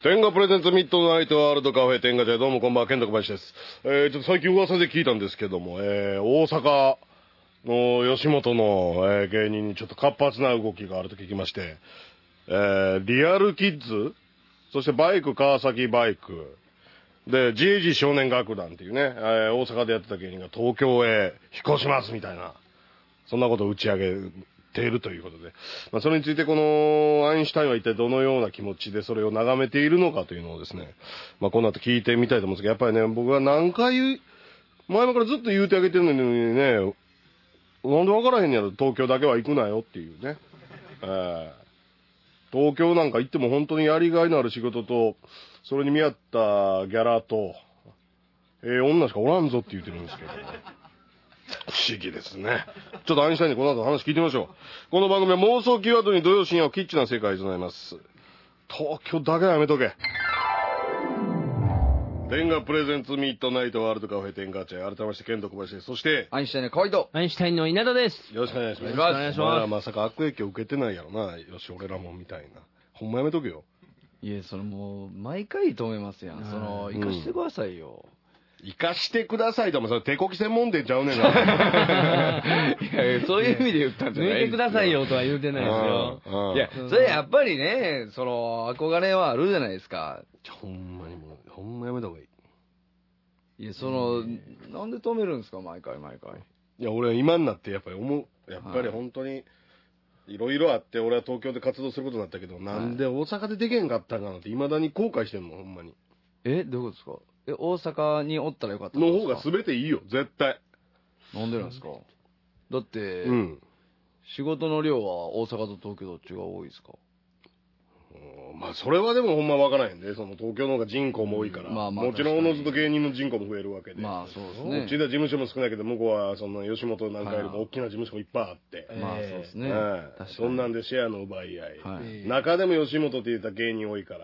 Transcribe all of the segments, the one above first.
天下プレゼンツミッドナイトワールドカフェ天下茶屋、どうもこんばんは、健太小林です。ちょっと最近噂で聞いたんですけども、大阪の吉本の、芸人にちょっと活発な動きがあると聞きまして、リアルキッズ、そしてバイク川崎バイクで GAG 少年楽団っていうね、大阪でやってた芸人が東京へ引っ越しますみたいな、そんなことを打ち上げているということで、それについてこのアインシュタインは一体どのような気持ちでそれを眺めているのかというのをですね、この後聞いてみたいと思うんですけど、やっぱりね、僕は何回前々からずっと言うてあげてるのにね、なんで分からへんねやろ、東京だけは行くなよっていうね、東京なんか行っても本当にやりがいのある仕事とそれに見合ったギャラと女しかおらんぞって言ってるんですけど、不思議ですね。ちょっとアインシュタインにこの後話聞いてみましょう。この番組は妄想キーワードに土曜深夜をキッチンな世界となります。東京だけはやめとけ。天下プレゼンツミッドナイトワールドカフェ天下茶屋、改めましてケント小林です。そしてアインシュタインの河合とアインシュタインの稲田です。 よろしくお願いします。 よろしくお願いします。 お前らまさか悪影響受けてないやろな。よし俺らもみたいな。ほんまやめとけよ。 いや、それもう毎回止めますやん。その生かしてくださいよ。 生かしてくださいと、それ手こき専門店ちゃうねんからいや、そういう意味で言ったんじゃない抜いてくださいよとは言うてないですよ。 いや、それやっぱりね、その憧れはあるじゃないですか。 ほんまにもう、ほんまやめた方がいい。 いや、その、なんで止めるんですか、毎回。 いや、俺は今になってやっぱり思う。やっぱり本当に、いろいろあって、俺は東京で活動することになったけど、なんで大阪でできへんかったんかなって、未だに後悔してんの、ほんまに。 どういうことですか？大阪におったらよかったの方が全ていいよ、絶対。 なんでなんですか？だって、仕事の量は大阪と東京どっちが多いですか？ それはでもほんま分からへんで、その東京の方が人口も多いから、もちろんおのずと芸人の人口も増えるわけで、 そうですね。 うちでは事務所も少ないけど、向こうはその吉本なんかよりも大きな事務所もいっぱいあって、 そうですね。 そんなんでシェアの奪い合い、中でも吉本って言ったら芸人多いから、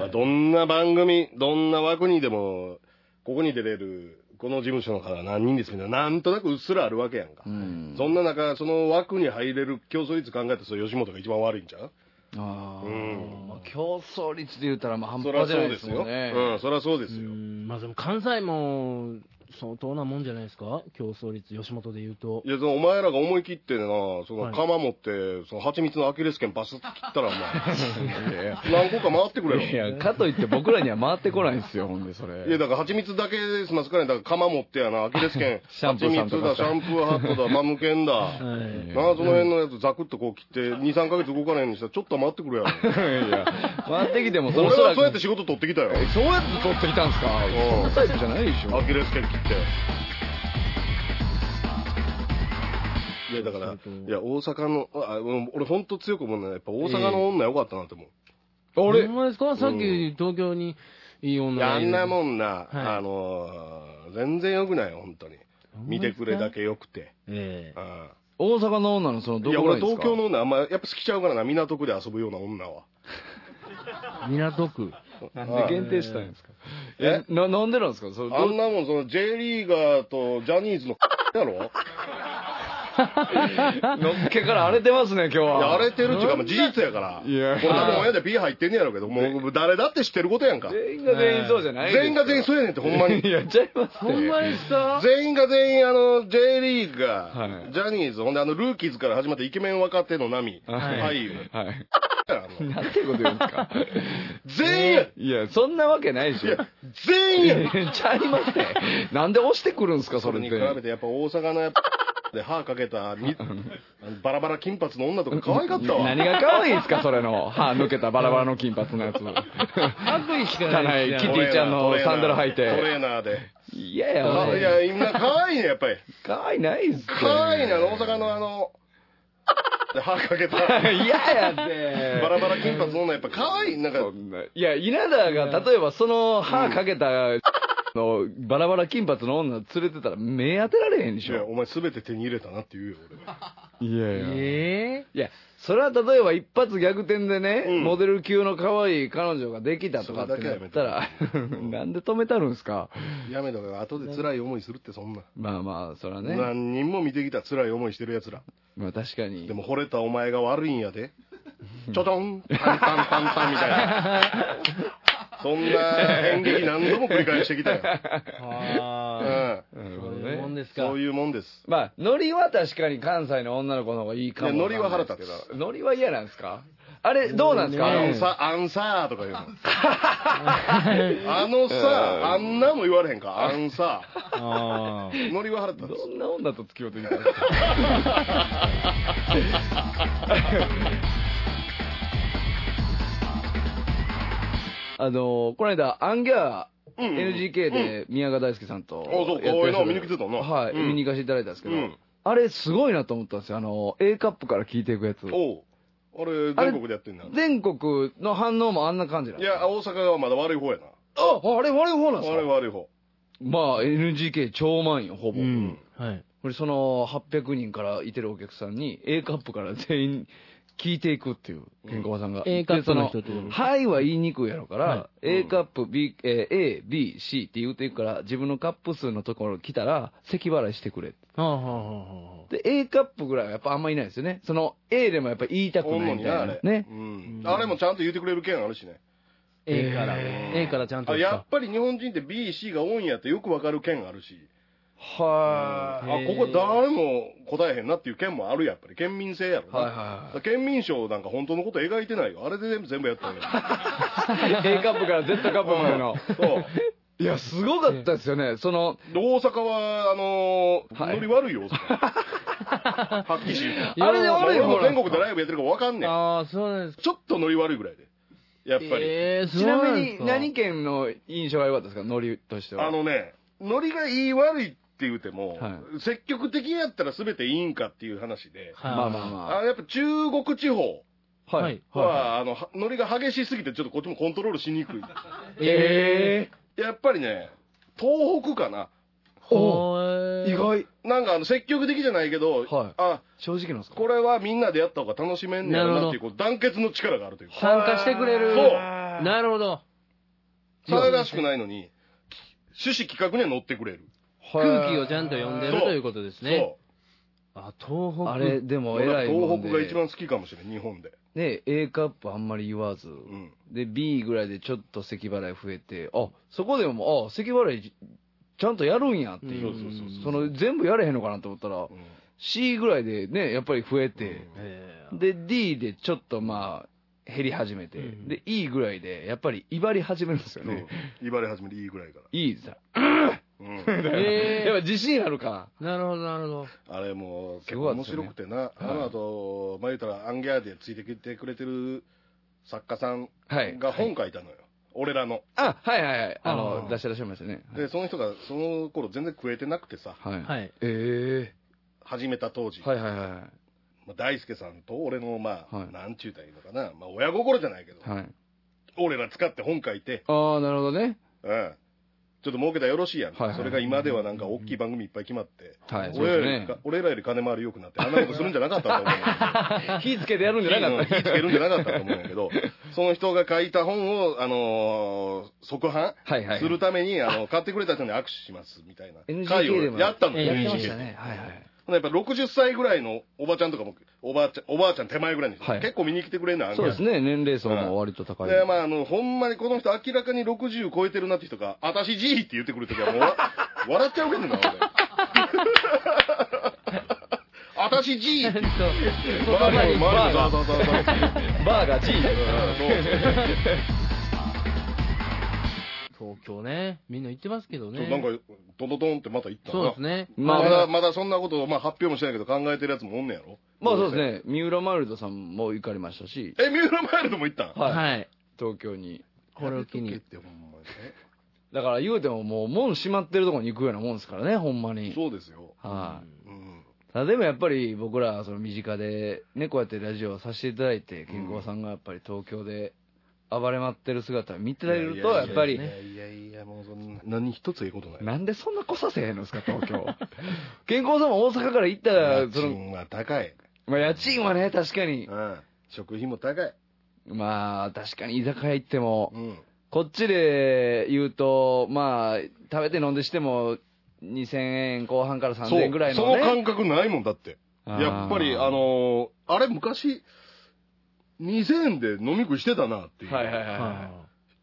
どんな番組、どんな枠にでも、ここに出れる、この事務所の方は何人ですみたいな、なんとなくうっすらあるわけやんか。そんな中、その枠に入れる競争率考えたら、それ吉本が一番悪いんちゃう？ 競争率で言うたら半端じゃないですよね。 そりゃそうですよ。 でも関西も相当なもんじゃないですか、競争率、吉本で言うと。 いや、お前らが思い切ってな、その釜持って、その蜂蜜のアキレス腱バスッと切ったら、お前何個か回ってくれろ。 いや、かといって僕らには回ってこないんですよ、ほんでそれ。 いや、だから蜂蜜だけですますからね。だから釜持ってやな、アキレス腱、蜂蜜だ、シャンプーハットだ、マムケンだ。なあ、その辺のやつザクッとこう切って、2、3ヶ月動かないようにしたら、ちょっとは回ってくれやろ。 いや、回ってきても俺はそうやって仕事取ってきたよ。 そうやって取ってきたんすか？そんなタイプじゃないでしょ。 アキレス腱切って。いやだから、いや大阪の、俺ほんと強く思うのはやっぱ大阪の女良かったなって思う。 ほんまですか？さっき東京にいい女がいる。 あんなもんな、全然良くないよ、ほんとに。見てくれだけ良くて。 大阪の女のそのどこがいいですか？ いや俺東京の女あんまやっぱ好きちゃうからな、港区で遊ぶような女は。 港区なんで限定したんですか？なんでなんですか？ あんなもん、その J リーガーとジャニーズのやろのっけから荒れてますね、今日は。 荒れてるっていうか、事実やから。これ多分親で P 入ってんねやろうけど、もう誰だって知ってることやんか。 全員が全員そうじゃない？ 全員が全員そうやねんって、ほんまに。 やっちゃいますほんまですか？ 全員が全員J リーガー、ジャニーズ、ほんでルーキーズから始まったイケメン若手の波、俳優。 なんてこと言うんですか？ 全員いや、そんなわけないでしょ。 全員ちゃいますね。なんで押してくるんですか、それって。 それに比べてやっぱ大阪ので歯かけたバラバラ金髪の女とか可愛かったわ。 何が可愛いんですか、それの歯抜けたバラバラの金髪のやつ。 悪意しかない。 汚いキティちゃんのサンダル履いて。 トレーナーで。 いやいや、みんな可愛いね、やっぱり。 可愛いないっす。 可愛いな、大阪の歯かけた。 嫌やって。 バラバラ金髪の女やっぱ可愛い。なんか。 いや、稲田が例えばその歯かけたのバラバラ金髪の女連れてたら目当てられへんでしょ。 いや、お前全て手に入れたなって言うよ、 俺。いや。いや、それは例えば一発逆転でね、モデル級の可愛い彼女ができたとかってなったら、なんで止めたるんすか？ やめとか、後で辛い思いするってそんな。 まあ、そらね。 何人も見てきた辛い思いしてる奴ら。 まあ確かに。 でも惚れたお前が悪いんやで。ちょちょん、タンタンタンタンみたいな。 そんな演劇何度も繰り返してきたよ。 そういうもんですか。 そういうもんです。 まあ、ノリは確かに関西の女の子の方がいいかも。 ノリは腹立つ。 ノリは嫌なんですか？あれ、どうなんですか？ アンサーとか言うの。あんなも言われへんか、アンサー。ノリは腹立つ。 どんな女と付き合うといいんですか？この間、アンギャー、NGK で宮川大輔さんと。 そう、こういうのを見に来てたの。 はい、見に行かせていただいたんですけど、あれすごいなと思ったんですよ。A カップから聞いていくやつ。 あれ、全国でやってんだ。 全国の反応もあんな感じなんですか？ いや、大阪はまだ悪い方やな。 あれ悪い方なんですか？ あれ悪い方。 まあ、NGK 超満員ほぼ。 はい。 これその800人からいてるお客さんに A カップから全員聞いていくっていう、ケンコバさんが。 A カップの人ってことですか？ はいは言いにくいやろから、A カップ、A、B、C って言うていくから、自分のカップ数のところ来たら、咳払いしてくれ。で、A カップぐらいはやっぱあんまいないですよね。その A でもやっぱ言いたくないみたいな。ね。 あれもちゃんと言ってくれる件あるしね。 A からちゃんと。 やっぱり日本人って B、C が多いんやってよくわかる件あるし。ここ誰も答えへんなっていう県もあるやっぱり。県民性やろな。県民賞なんか本当のこと描いてないよ。あれで全部やったんや。 A カップから Z カップまでの。そう。いや、すごかったですよね。大阪は、ノリ悪いよ、大阪。はっきり言う。 あれで悪いよ。 俺も全国でライブやってるか分かんねん。 ああ、そうなんです。 ちょっとノリ悪いぐらいで。やっぱり。 ちなみに、何県の印象が良かったですか、ノリとしては。 ノリがいい悪いって言うても、積極的やったら全ていいんかっていう話で。やっぱ中国地方。ノリが激しすぎてちょっとこっちもコントロールしにくい。やっぱりね、東北かな。 意外。 なんか積極的じゃないけど、 正直なんですか？ これはみんなでやった方が楽しめんねやろなっていう団結の力があるというか。 参加してくれる。 そう。 なるほど。 騒がしくないのに、趣旨企画には乗ってくれる。 空気をちゃんと読んでるということですね。東北。 あれ、でも偉いもんで。 東北が一番好きかもしれん、日本で。 ね、A カップあんまり言わず、で、B ぐらいでちょっと咳払い増えて、そこでも、咳払いちゃんとやるんやっていう。全部やれへんのかなと思ったら、C ぐらいでね、やっぱり増えて、で、D でちょっとまあ、減り始めて、で、E ぐらいで、やっぱり威張り始めるんですよね。 威張り始める E ぐらいから。 E さ、やっぱ自信あるか。 なるほど、なるほど。 あれも結構面白くてな、あの後、言うたらアンギャーでついてきてくれてる作家さんが本書いたのよ。俺らの。出してらっしゃいましたね。 で、その人がその頃全然食えてなくてさ。始めた当時。大輔さんと俺の、なんちゅうたらいいのかな。親心じゃないけど。俺ら使って本書いて。 なるほどね。 ちょっと儲けたらよろしいやん。それが今ではなんか大きい番組いっぱい決まって。俺らより金回り良くなって、あんなことするんじゃなかったと思う。 火つけてやるんじゃなかった。 火つけるんじゃなかったと思うんやけど、その人が書いた本を、即販するために、買ってくれた人に握手します、みたいな。会をやったのよ。 やってましたね。 やっぱ60歳ぐらいのおばちゃんとかも、おばあちゃん手前ぐらいの人、結構見に来てくれるの。 そうですね、年齢層も割と高い。 で、ほんまにこの人明らかに60超えてるなって人が、あたしじーって言ってくるときはもう、笑っちゃうけどな、俺。あたしじーって。バーが G。 東京ね、みんな行ってますけどね。 なんか、ドドドンってまた行ったな。 そうですね。 まだそんなことを発表もしてないけど考えてるやつもおんねやろ。 そうですね。三浦マイルドさんも行かれましたし。 三浦マイルドも行ったん？ はい。東京に。 これを機に。 だから言うてももう門閉まってるところに行くようなもんですからね、ほんまに。 そうですよ。 でもやっぱり僕ら身近でね、こうやってラジオをさせていただいて、健康さんがやっぱり東京で暴れ回ってる姿を見てられると、やっぱり。 いや、もうそんな、何一ついいことない。 なんでそんな来させへんのですか、東京。健康さんも大阪から行ったら、 家賃は高い。 家賃はね、確かに。 食費も高い。 確かに居酒屋行っても、こっちで言うと、食べて飲んでしても、2000円後半から3000円ぐらいのね。 その感覚ないもんだって。やっぱり、あれ昔、2000円で飲み食いしてたなっていう。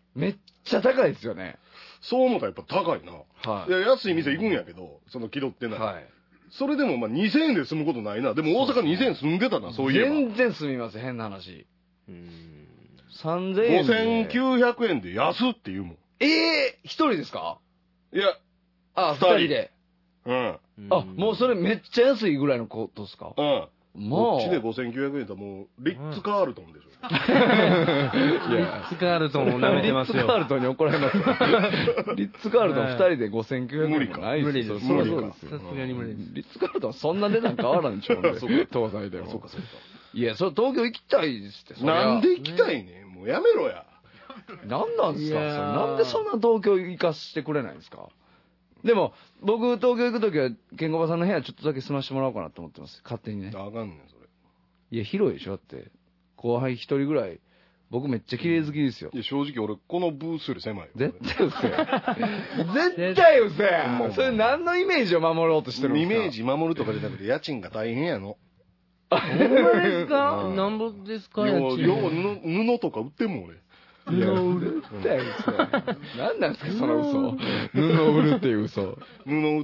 めっちゃ高いですよね。 そう思ったらやっぱ高いな。 はいいや、安い店行くんやけど、その気取ってない。 はい。 それでもまあ2000円で済むことないな。でも大阪2000円住んでたな、そういえば。 全然済みます、変な話。3000円で。 5900円で安って言うもん。 一人ですか？ いや、 あ、 二人二人で。 うん。 あ、もうそれめっちゃ安いぐらいのことですか？ うん。 まあ。 こっちで5900円だったらもう、リッツ・カールトンでしょ。 いや、 スカールトンを舐めてますよ。 リッツ・カールトンに怒られますよ。リッツ・カールトン2人で5900円もない無理です。 そりゃそうですよ。 さすがに無理です。 リッツ・カールトンはそんな値段変わらんでしょうね。 そうか東西でも。 そうかそうか。 いや、それ東京行きたいですって。そりゃなんで行きたいねん。もうやめろや。 なんなんですかそれいやーなんでそんな東京行かしてくれないんですか？でも、僕、東京行くときは、ケンコバさんの部屋ちょっとだけ住ましてもらおうかなと思ってます。勝手にね。 あかんねん、それ。 いや、広いでしょだって。後輩一人ぐらい。僕めっちゃ綺麗好きですよい。や、正直俺、このブースより狭いよ。 絶対嘘や。絶対嘘や。それ何のイメージを守ろうとしてるんですか？ イメージ守るとかじゃなくて、家賃が大変やの。 ほんまですか？なんぼですか？家賃。 よう布とか売ってんもん、俺。 いや、絶対嘘や。何なんですか、その嘘。布を売るっていう嘘。 布売って、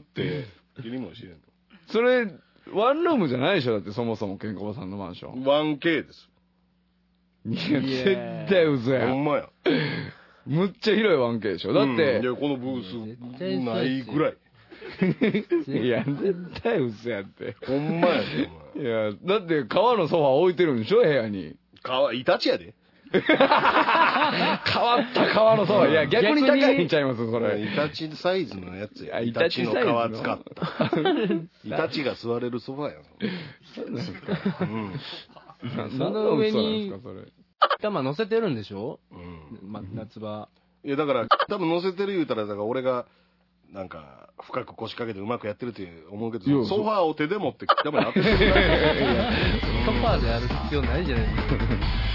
切りもしれんと。 それ、ワンルームじゃないでしょだってそもそもケンコバさんのマンション。 1K です。 いや、絶対嘘や。 ほんまや。 むっちゃ広い 1K でしょだっていや、このブース、ないぐらい。 いや、絶対嘘やって。 ほんまやで、 いや、だって革のソファー置いてるんでしょ部屋に。 イタチやで。 変わった革のソファー。いや、逆に高いんちゃいますそれ。 イタチサイズのやつや。 イタチのサイズの皮使った。イタチが座れるソファーやん。 その上になんなんそれ。 頭乗せてるんでしょ？ うん。 夏場。 いや、だから、多分乗せてる言うたら、だから俺が、なんか、深く腰掛けてうまくやってるって思うけど、 いやソファーを手で持って、多分当ててるだけ。 ソファーでやる必要ないじゃないですか。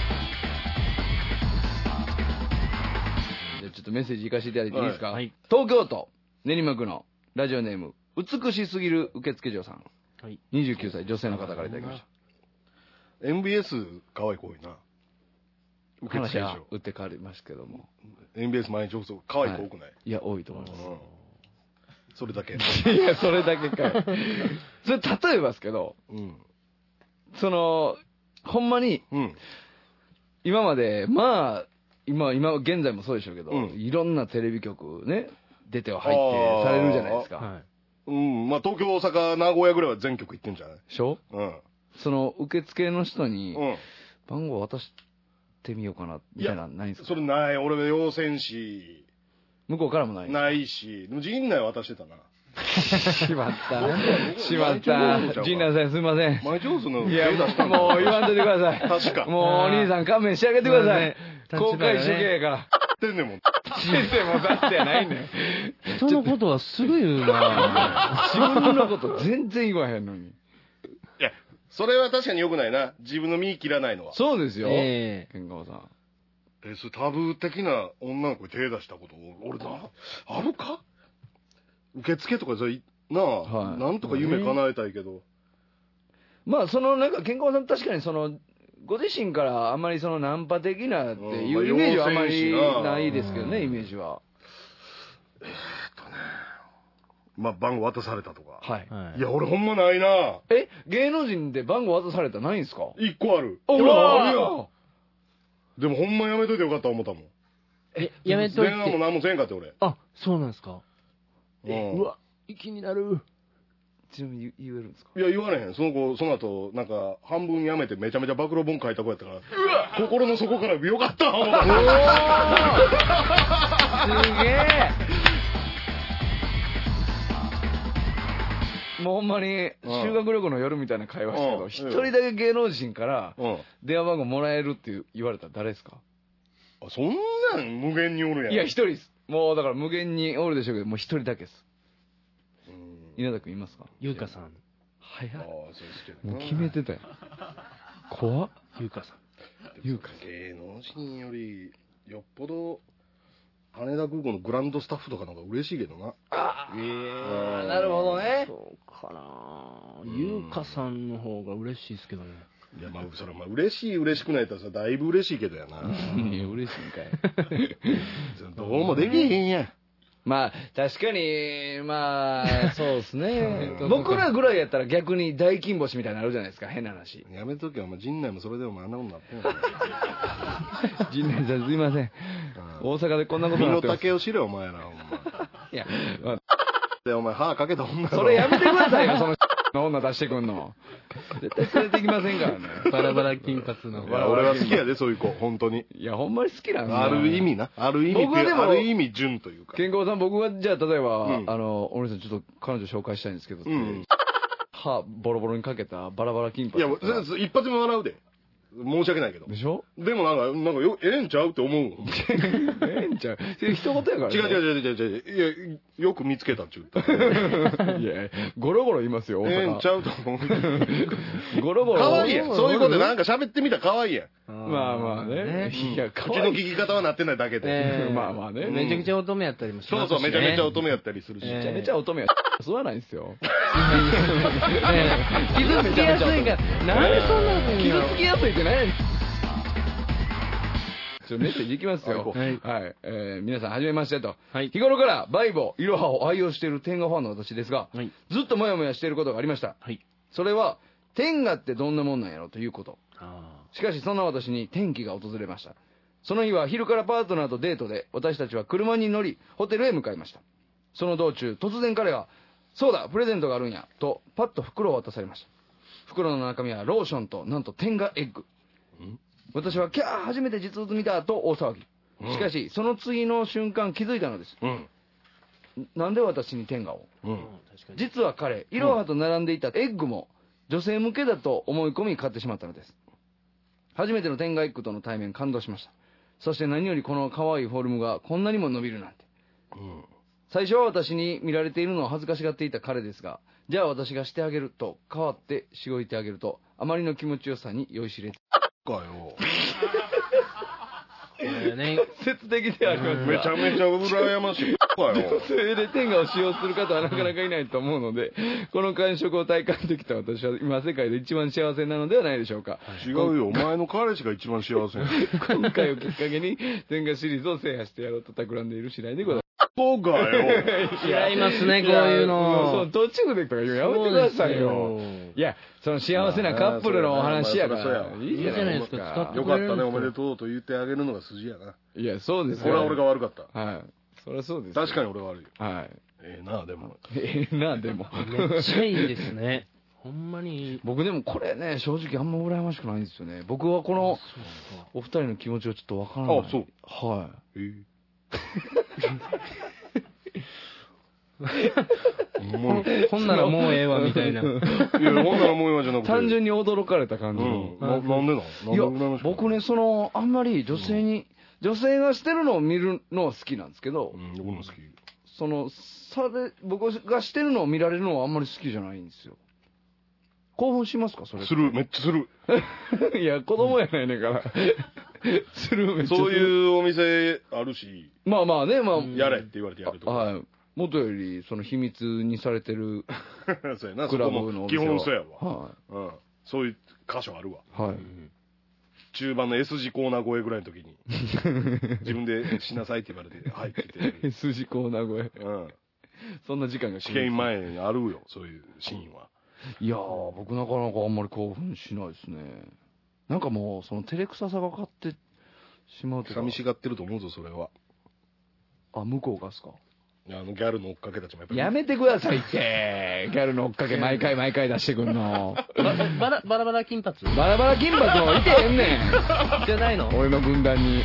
じゃあちょっとメッセージ行かせていただいていいですか？ はい。 東京都練馬区のラジオネーム、美しすぎる受付嬢さん。 はい。 29歳女性の方からいただきました。 MBS 可愛い子多いな。受付話は嬢。 打って変わりますけども。 MBS 毎日放送、可愛い子多くない？ いや、多いと思います。 うん。それだけ。 いや、それだけかよ。それ、例えばですけど、 うん。 その、ほんまに、 うん。 今まで、まあ、今、現在もそうでしょうけど、 うんいろんなテレビ局ね、出ては入ってされるじゃないですか。 はい。 うん。まあ、東京、大阪、名古屋ぐらいは全局行ってんじゃない？ でしょ？ うん。 その、受付の人に、 うん。 番号渡してみようかな、みたいなのないんですか？ それない。俺は要せんし、 向こうからもない。 ないし、でも陣内渡してたな。 しまった。しまっ毎日放送ちゃた。 うか陣内さんすいません。 毎日放送のいや、 手出したんもう言わんといてください。 確か。 もうお兄さん勘弁してあげてください。 まあね公開処刑やから。 ってんねんもん。 先生もだってやないねん。 人のことはすぐ言うな自分のこと全然言わへんのに。 いや、それは確かに良くないな。自分の身切らないのは。 そうですよ。 えケンカワさん。 それタブー的な女の子に手出したこと、俺あるか？受付とかそれ、なあ、 はいなんとか夢叶えたいけど。 まあ、その、なんか、ケンカワさん確かにその、ご自身からあんまりそのナンパ的なっていうイメージはあんまりないですけどね、イメージは。 まあ、番号渡されたとか。 はい。 はいいや、俺ほんまないな。 芸能人で番号渡されたらないんですか？ 一個ある。 ほほら、あらるよ。でもほんまやめといてよかった思ったもん。 やめといて。 電話も何もせんかって俺。 あ、そうなんですか。 うんうわ、気になる。 ちなみに言えるんですか？ いや、言われへん。その子、その後、なんか、半分やめてめちゃめちゃ暴露本書いた子やったから、心の底からよかった思った。 すげえ。もうほんまに修学旅行の夜みたいな会話したけど、 うん一人だけ芸能人からうん。 電話番号もらえるって言われたら誰ですか？ あ、そんなん無限におるやん。 いや、一人です。もうだから無限におるでしょうけど、もう一人だけです。 うん。 稲田君いますか？ ゆうかさん。 早い。 ああ、そうですけどな。 もう決めてたよ。怖っ。 ゆうかさん。 言うか。 芸能人より、よっぽど、羽田空港のグランドスタッフとかの方が嬉しいけどな。 あ、なるほどね。 そうかな。ゆうかさんの方が嬉しいですけどね。 いや、まあ、それはまあ、嬉しくないとさ、だいぶ嬉しいけどやな。 いや、嬉しいんかい。 どうもできへんやん。 まあ、確かに、まあ、 そうですね。 僕らぐらいやったら逆に大金星みたいになるじゃないですか、変な話。 やめとけよ、お前、陣内もそれでもあんなことになってんの。 陣内さんすいません。大阪でこんなこと身のになってます。 丈を知れ、お前ら、ほんま。 いや、まあで、お前、歯かけた女だろ。 それやめてくださいよ、その女出してくんの。絶対連れてきませんからね。 バラバラ金髪の。 いや俺は好きやで、そういう子、本当に。 いや、ほんまに好きなんだ。 ある意味な。ある意味僕はでもある意味、純というか。 健康さん、僕は、じゃあ、例えば、 うんお兄さん、ちょっと彼女紹介したいんですけどって、 うん歯ボロボロにかけたバラバラ金いや、 髪とか。 一発目笑うで。申し訳ないけど。 でしょでもなんかええんちゃうって思うもん。 ええんちゃう。それ一言やから、ね。 違う。いや、よく見つけたって言ったら。 いや、ゴロゴロ言いますよ、大阪。 ええんちゃうと思う。 ゴロゴロ。 可愛いやん。そういうことでなんか喋ってみたら可愛いやん。 まあまあね。いや、可口の愛い。 聞き方はなってないだけで。 まあまあね。 めちゃくちゃ乙女やったりもしますし、ね。 めちゃめちゃ乙女やったりするし。 めちゃめちゃ乙女は吸わないんですよ。 傷つきやすいから。なんでそんなこと言うの傷つきやすいって何やねん。メッセージいきますよ。 はいはい。皆さん、はじめましてと。 はい日頃からバイボ、イロハを愛用している天下ファンの私ですが、 はいずっともやもやしていることがありました。 はい。 それは、天下ってどんなもんなんやろということ。 あしかし、そんな私に転機が訪れました。その日は昼からパートナーとデートで、私たちは車に乗り、ホテルへ向かいました。その道中、突然彼が、そうだ、プレゼントがあるんや、と、パッと袋を渡されました。袋の中身はローションと、なんと天下エッグ。私は、キャー、初めて実物見た、と大騒ぎ。しかし、その次の瞬間気づいたのです。 うん。 なんで私に天下を。 うん。 確かに。 実は彼、イロハと並んでいたエッグも女性向けだと思い込み買ってしまったのです。初めての天下エッグとの対面感動しました。そして何よりこの可愛いフォルムがこんなにも伸びるなんて。 うん。 最初は私に見られているのを恥ずかしがっていた彼ですが、じゃあ私がしてあげると代わってしごいてあげると、あまりの気持ちよさに酔いしれて。 かよ。 ね、 説的でありますが。 めちゃめちゃ羨ましい。かよ。 それで天下を使用する方はなかなかいないと思うので、この感触を体感できた私は今世界で一番幸せなのではないでしょうか。 違うよ。お前の彼氏が一番幸せや。 今回をきっかけに天下シリーズを制覇してやろうと企んでいる次第でございます。 そうかよ。 違いますね、こういうの。 そう、途中でとか言うのやめてくださいよ。いや、その幸せなカップルのお話やから。いいじゃないですか。 使ってよかったね、おめでとうと言ってあげるのが筋やな。 いや、そうですよ。 これは俺が悪かった。 はい。そりゃそうです。 確かに俺悪いよ。 はい。 ええな、でも。 ええな、でも。 めっちゃいいですね。ほんまに。 僕でもこれね、正直あんま羨ましくないんですよね。僕はこの、お二人の気持ちをちょっとわからない。 あ、そう。 はほんならもうええわ、みたいな。 いや、ほんならもう今じゃなくい。 て。 単純に驚かれた感じの。 なんでなんいや、僕ね、あんまり女性がしてるのを見るのは好きなんですけどう、ん、僕も好き。 僕がしてるのを見られるのはあんまり好きじゃないんですよ。興奮しますかそれ。 する、めっちゃする。 いや、子供やないねんから。する、めっちゃする。 そういうお店あるし、 まあまあね、まあ。 やれって言われてやるとか。 はい。元より、秘密にされてるそうやな、 クラブそこも基のお店は。 本そうやわ。 はうん。そういう箇所あるわ。 い。はい。 中盤の S 字コーナー越えぐらいの時に、自分でしなさいって言われて、はいって言って。 筋コーナー越え。 うん。 そんな時間が試験前にあるよ、そういうシーンは。 いやー、僕なかなかあんまり興奮しないですね。なんかもう、照れくささが勝ってしまうとか。 寂しがってると思うぞ、それは。 あ、向こうがですか。 ギャルの追っかけたちもやっぱり。 やめてくださいって。ギャルの追っかけ毎回出してくんの。 バラバラ金髪バラバラ金髪もいてへんねん。 じゃないの？ 俺の軍団に。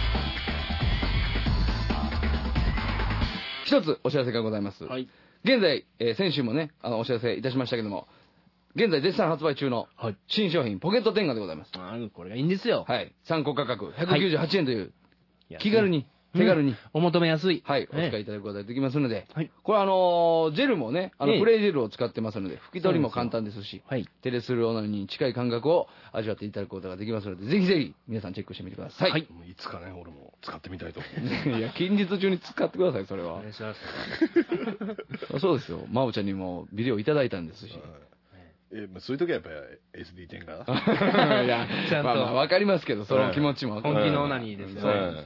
一つお知らせがございます。 はい。 現在、先週もね、お知らせいたしましたけども、現在絶賛発売中のはい。 新商品、ポケット天下でございます。 これがいいんですよ。 はい。参考価格198円という、 い。 気軽に、手軽に、 お求めやすい。 はい、お使いいただくことができますので、 はい。 これジェルもね、プレイジェルを使ってますので、拭き取りも簡単ですし、 はい。 テレスルオナニーに近い感覚を味わっていただくことができますので、ぜひぜひ皆さんチェックしてみてください。 はいもういつかね、俺も使ってみたいと思う。 いや、近日中に使ってください、それはお願。いします。 そうですよ。まおちゃんにもビデオいただいたんですし。 そういう時はやっぱり SD 点がいや、 ちゃんとまあわかりますけど、その気持ちも。 本気のオナニーですよね。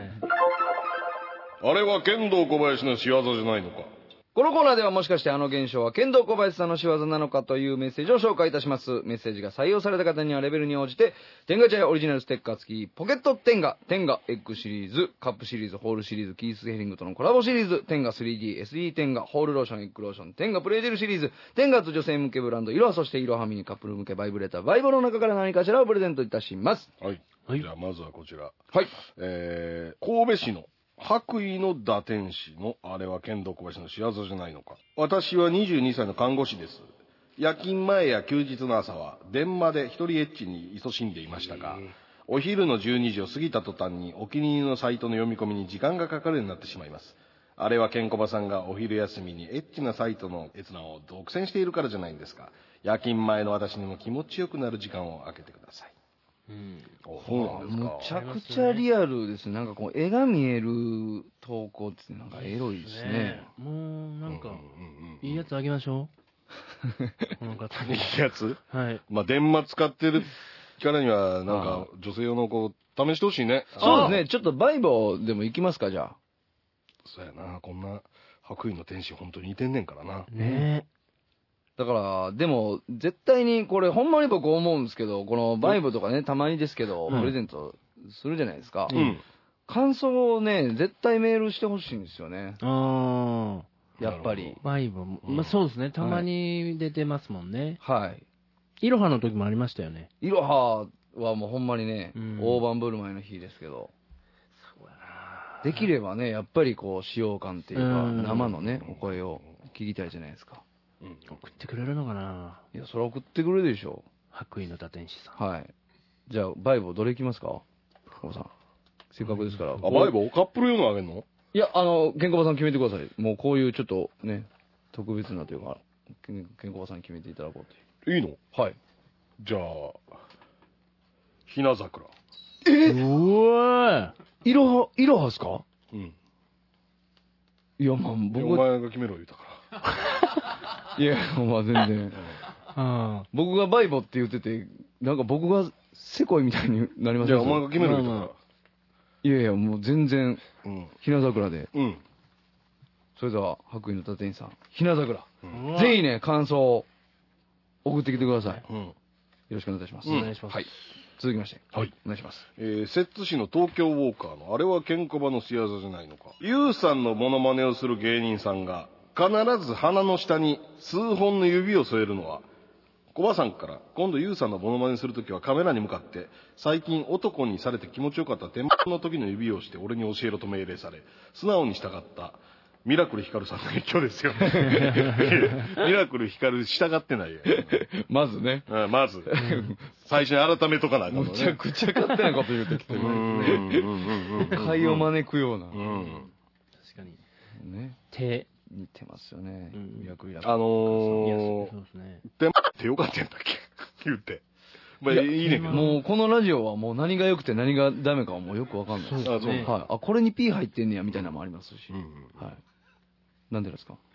あれは剣道小林の仕業じゃないのか。 このコーナーではもしかしてあの現象は剣道小林さんの仕業なのかというメッセージを紹介いたします。メッセージが採用された方にはレベルに応じて、天下茶屋オリジナルステッカー付き、ポケット天下、天下エッグシリーズ、カップシリーズ、ホールシリーズ、キース・ヘリングとのコラボシリーズ、天下 3D、SD 天下、ホールローション、エッグローション、天下プレイジェルシリーズ、天下と女性向けブランド、いろはそしていろはミニカップル向けバイブレーター、バイボの中から何かしらをプレゼントいたします。 はい。はい、じゃあまずはこちら。 はい。 神戸市の白衣の打天使のあれは剣道小林の仕業じゃないのか。私は22歳の看護師です。夜勤前や休日の朝は電話で一人エッチに勤しんでいましたが、お昼の12時を過ぎた途端にお気に入りのサイトの読み込みに時間がかかるようになってしまいます。あれはケンコバさんがお昼休みにエッチなサイトの閲覧を独占しているからじゃないんですか。夜勤前の私にも気持ちよくなる時間を空けてください。そうなんですか。 むちゃくちゃリアルですね。なんかこう絵が見える投稿ってなんかエロいですね。 もうなんかいいやつあげましょう。この方いいやつ。 はい。 まあ電話使ってるからにはなんか女性用のこう試してほしいね。 そうですね。ちょっとバイボでも行きますかじゃあ。 そうやな。こんな白衣の天使本当に似てんねんからな。 ねえ。 だから、でも、絶対に、これ、ほんまに僕思うんですけど、このバイブとかね、たまにですけど、プレゼントするじゃないですか。 うん。 感想をね、絶対メールしてほしいんですよね。 ああ。やっぱり。 バイブも、まあそうですね。たまに出てますもんね。 はい。 イロハの時もありましたよね。 イロハはもうほんまにね、大盤振る舞いの日ですけど。 そうやな。 できればね、やっぱりこう、使用感っていうか、生のね、お声を聞きたいじゃないですか。 送ってくれるのかな。 いや、それ送ってくれるでしょ。 白衣の打天使さん。 はい。じゃあ、バイボどれいきますかコバさん。せっかくですから。 バイボカップル用のあげんの？ いや、ケンコバさん決めてください。もうこういうちょっとね、特別なというか、ケンコバさんに決めていただこうという。 いいの？ はい。 じゃあ、ひな桜。 うわーいろはっすか？ うん。 いや、まあ僕お前が決めろ言うたから。 いや、まあ全然。僕がバイボって言ってて、なんか僕がセコイみたいになりました。 じゃあお前が決めろ言うたから。 いやいや、もう全然、ひな桜で。 うん。 それでは、白衣の立員さん、ひな桜。ぜひね、感想を送ってきてください。よろしくお願いいたします。 お願いします。 はい。続きまして。 はい。 お願いします。 摂津市の東京ウォーカーのあれはケンコバの仕業じゃないのか。ユウさんのモノマネをする芸人さんが、必ず鼻の下に数本の指を添えるのは、コバさんから今度ユウさんのモノマネするときはカメラに向かって最近男にされて気持ちよかった天板の時の指をして俺に教えろと命令され素直に従ったミラクルヒカルさんの影響ですよね。ミラクルヒカル従ってないよ。 まずね。 まず最初に改めとかなあかんのね。 むちゃくちゃ勝手なこと言うてきてる。会を招くような。確かに。 ね。 手。 似てますよね。ミラクルそうですね。 でってよかったんだっけ言って。まあいいねんけど。 もうこのラジオはもう何が良くて何がダメかはもうよくわかんないです。 そうですね。 はい。あ、これに P 入ってんねやみたいなのもありますし。はい。なんでですか？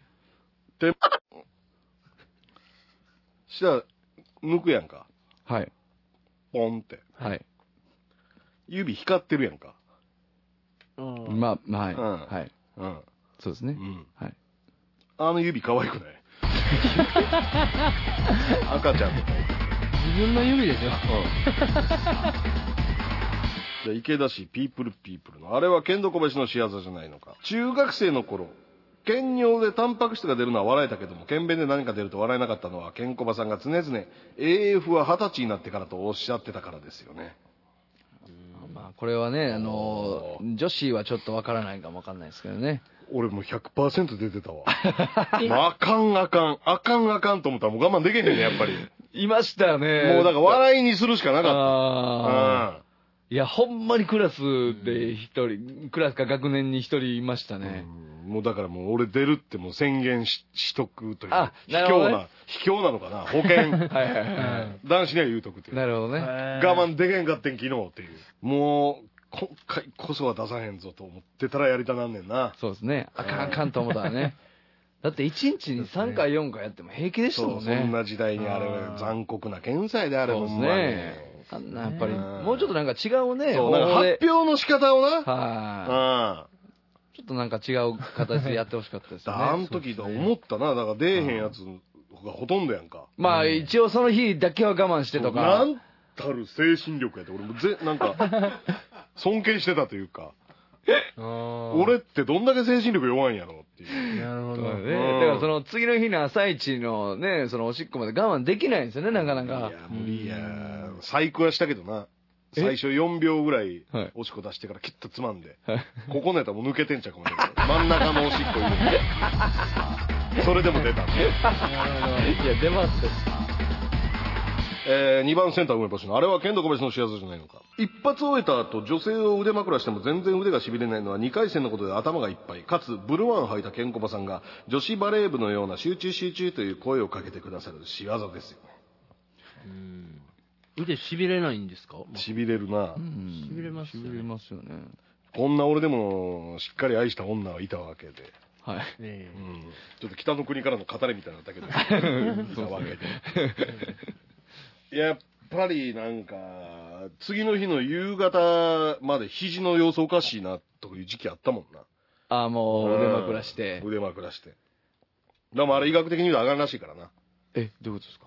したら抜くやんか。 はい。 ポンって。 はい。 指光ってるやんか。 まあ、はい。はい。そうですね。はい。 あの指可愛くない？赤ちゃんとか。 自分の指でしょ。 じゃあ池田市ピープルのあれは剣道小林の仕業じゃないのか。中学生の頃剣尿でタンパク質が出るのは笑えたけども剣弁で何か出ると笑えなかったのはケンコバさんが常々 AF は20歳になってからとおっしゃってたからですよね。 まあこれはね女子はちょっとわからないかもわかんないですけどね。 俺もう 100% 出てたわ。あかんと思ったらもう我慢できへんねやっぱり。 いましたよね。 もうだから笑いにするしかなかった。 いやほんまにクラスで一人、クラスか学年に一人いましたね。 もうだからもう俺出るってもう宣言しとくという。卑怯なのかな保険。男子には言うとくっていう。 なるほどね。 我慢でけんかってん昨日っていう。もう今回こそは出さへんぞと思ってたらやりたなんねんな。 そうですね。あかんと思ったらね。 だって1日に3回4回やっても平気でしたもんね。 そんな時代にあれ残酷な検査であれもんね。あんなやっぱりもうちょっとなんか違うね。 そうなんか発表の仕方をな。 はい。ちょっとなんか違う形でやってほしかったですね。 あの時思ったな。だから出えへんやつがほとんどやんか。 まあ一応その日だけは我慢してとか。 なんたる精神力やって、俺もなんか尊敬してたというか。俺ってどんだけ精神力弱いんやろっていう。 なるほどね。 だからその次の日の朝一のね、そのおしっこまで我慢できないんですよね、なかなか。 いや、無理や。細工はしたけどな。最初4秒ぐらいおしっこ出してからキュッとつまんで。ここのやったらもう抜けてんちゃうかもしれない。真ん中のおしっこ入れて。それでも出た。いや、出ますよ。 2番センター梅干しのあれは剣道小林の仕業じゃないのか。一発終えた後女性を腕枕しても全然腕がしびれないのは2回戦のことで頭がいっぱい、かつブルワン履いたケンコバさんが女子バレー部のような集中集中という声をかけてくださる仕業ですよね。 腕しびれないんですか？ しびれるな。 しびれますよね。 しびれますよね。 こんな俺でもしっかり愛した女はいたわけで。 はい。 ちょっと北の国からの語りみたいなだけどいたわけで。やっぱりなんか次の日の夕方まで肘の様子おかしいなという時期あったもんな。 ああ、もう腕枕して。 腕枕して。でもあれ医学的に言うとあかんらしいからな。 どういうことですか？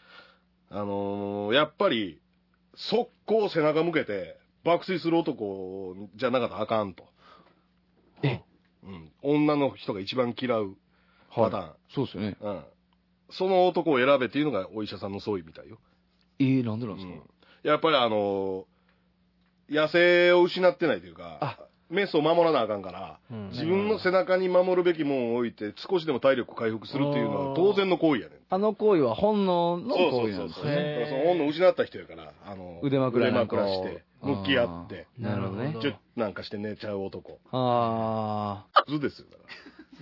やっぱり速攻背中向けて爆睡する男じゃなかったらあかんと。女の人が一番嫌うパターン。 そうですよね。 その男を選べっていうのがお医者さんの総意みたいよ。 なんでなんですか？ やっぱり野生を失ってないというか、メスを守らなあかんから、自分の背中に守るべきものを置いて少しでも体力回復するっていうのは当然の行為やねん。 あの行為は本能の行為なんですね。 その本能を失った人やから、 腕枕して向き合って、 なるほどね。 ちょっとなんかして寝ちゃう男。図ですよだから。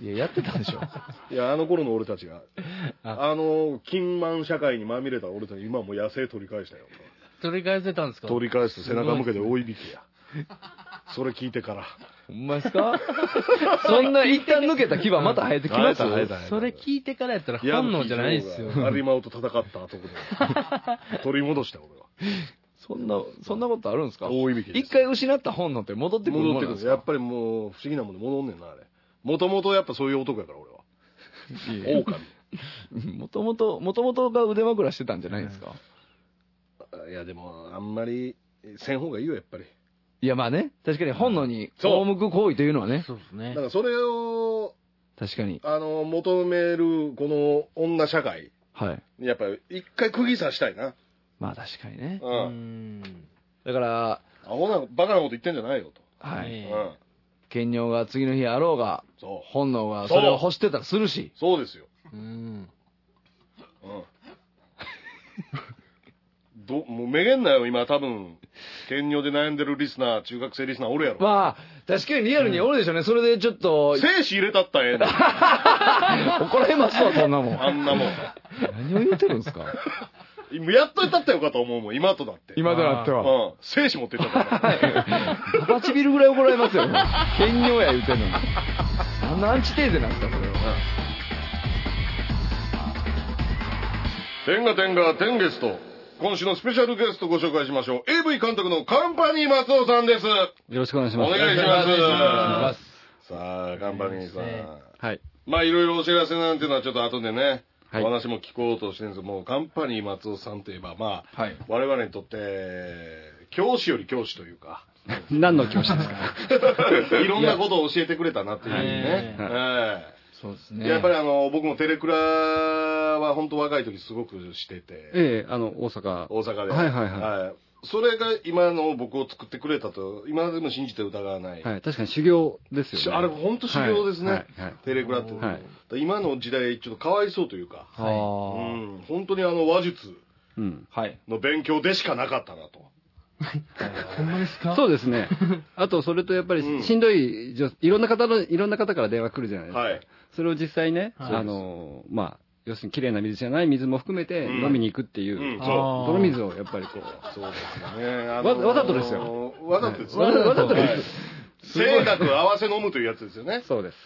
いや、やってたんでしょ。 いや、あの頃の俺たちが、金満社会にまみれた俺たち、今もう野生取り返したよ。 取り返せたんですか？ 取り返す背中向けて追い引きや。それ聞いてから。 ほんまですか？そんな一旦抜けた牙また生えてきますよ。 それ聞いてからやったら本能じゃないですよ。 有馬と戦った後で。取り戻した俺は。 そんなことあるんですか？ 追い引き。 一回失った本能って戻ってくるもんなんですか？ やっぱりもう不思議なもんで戻んねんな、あれ。もともとやっぱそういう男やから俺は。狼。 もともとが腕枕してたんじゃないですか？ いやでもあんまりせん方がいいよやっぱり。 いやまあね、確かに本能に赴く行為というのはね。 そうですね。 だからそれを確かに求めるこの女社会。 はい。 やっぱり一回釘刺したいな。 まあ確かにね。 だからアホなバカなこと言ってんじゃないよと。 はい。検尿が次の日あろうが、本能がそれを欲してたらするし。 そうですよ。もうめげんなよ今多分検尿で悩んでるリスナー中学生リスナーおるやろ。 まあ確かにリアルにおるでしょうね。それでちょっと精子入れたったらええねん。 怒られますわそんなもん。 あんなもん。 何を言ってるんですか？ やっといたったよかと思うもん今とだって。 今となっては。 精子持っていったから。 ババチビルぐらい怒られますよ。検尿や言うてんのに。何のアンチテーゼなんですかそれは。 天が天ゲスト。今週のスペシャルゲストご紹介しましょう。AV 監督のカンパニー松尾さんです。よろしくお願いします。 お願いします。さあ、カンパニーさん。 はい。 まあ、いろいろお知らせなんていうのはちょっと後でね、お話も聞こうとしてるんですけども、カンパニー松尾さんといえば、まあ、我々にとって、教師より教師というか。 何の教師ですか？ いろんなことを教えてくれたなっていうね。 そうですね。 やっぱり僕もテレクラは本当若い時すごくしてて。 大阪で。 はい。 それが今の僕を作ってくれたと、今でも信じて疑わない。 はい、確かに修行ですよね。 あれ本当修行ですね。テレクラって。今の時代ちょっとかわいそうというか。本当に話術の勉強でしかなかったなと。 ほんまですか？ そうですね。あと、それとやっぱりしんどい、いろんな方から電話来るじゃないですか。それを実際ね、まあ、要するに綺麗な水じゃない水も含めて飲みに行くっていう、泥水をやっぱりこう。 そうですね。 わざとですよ。 わざとです。 わざとです。 性格合わせ飲むというやつですよね。 そうです。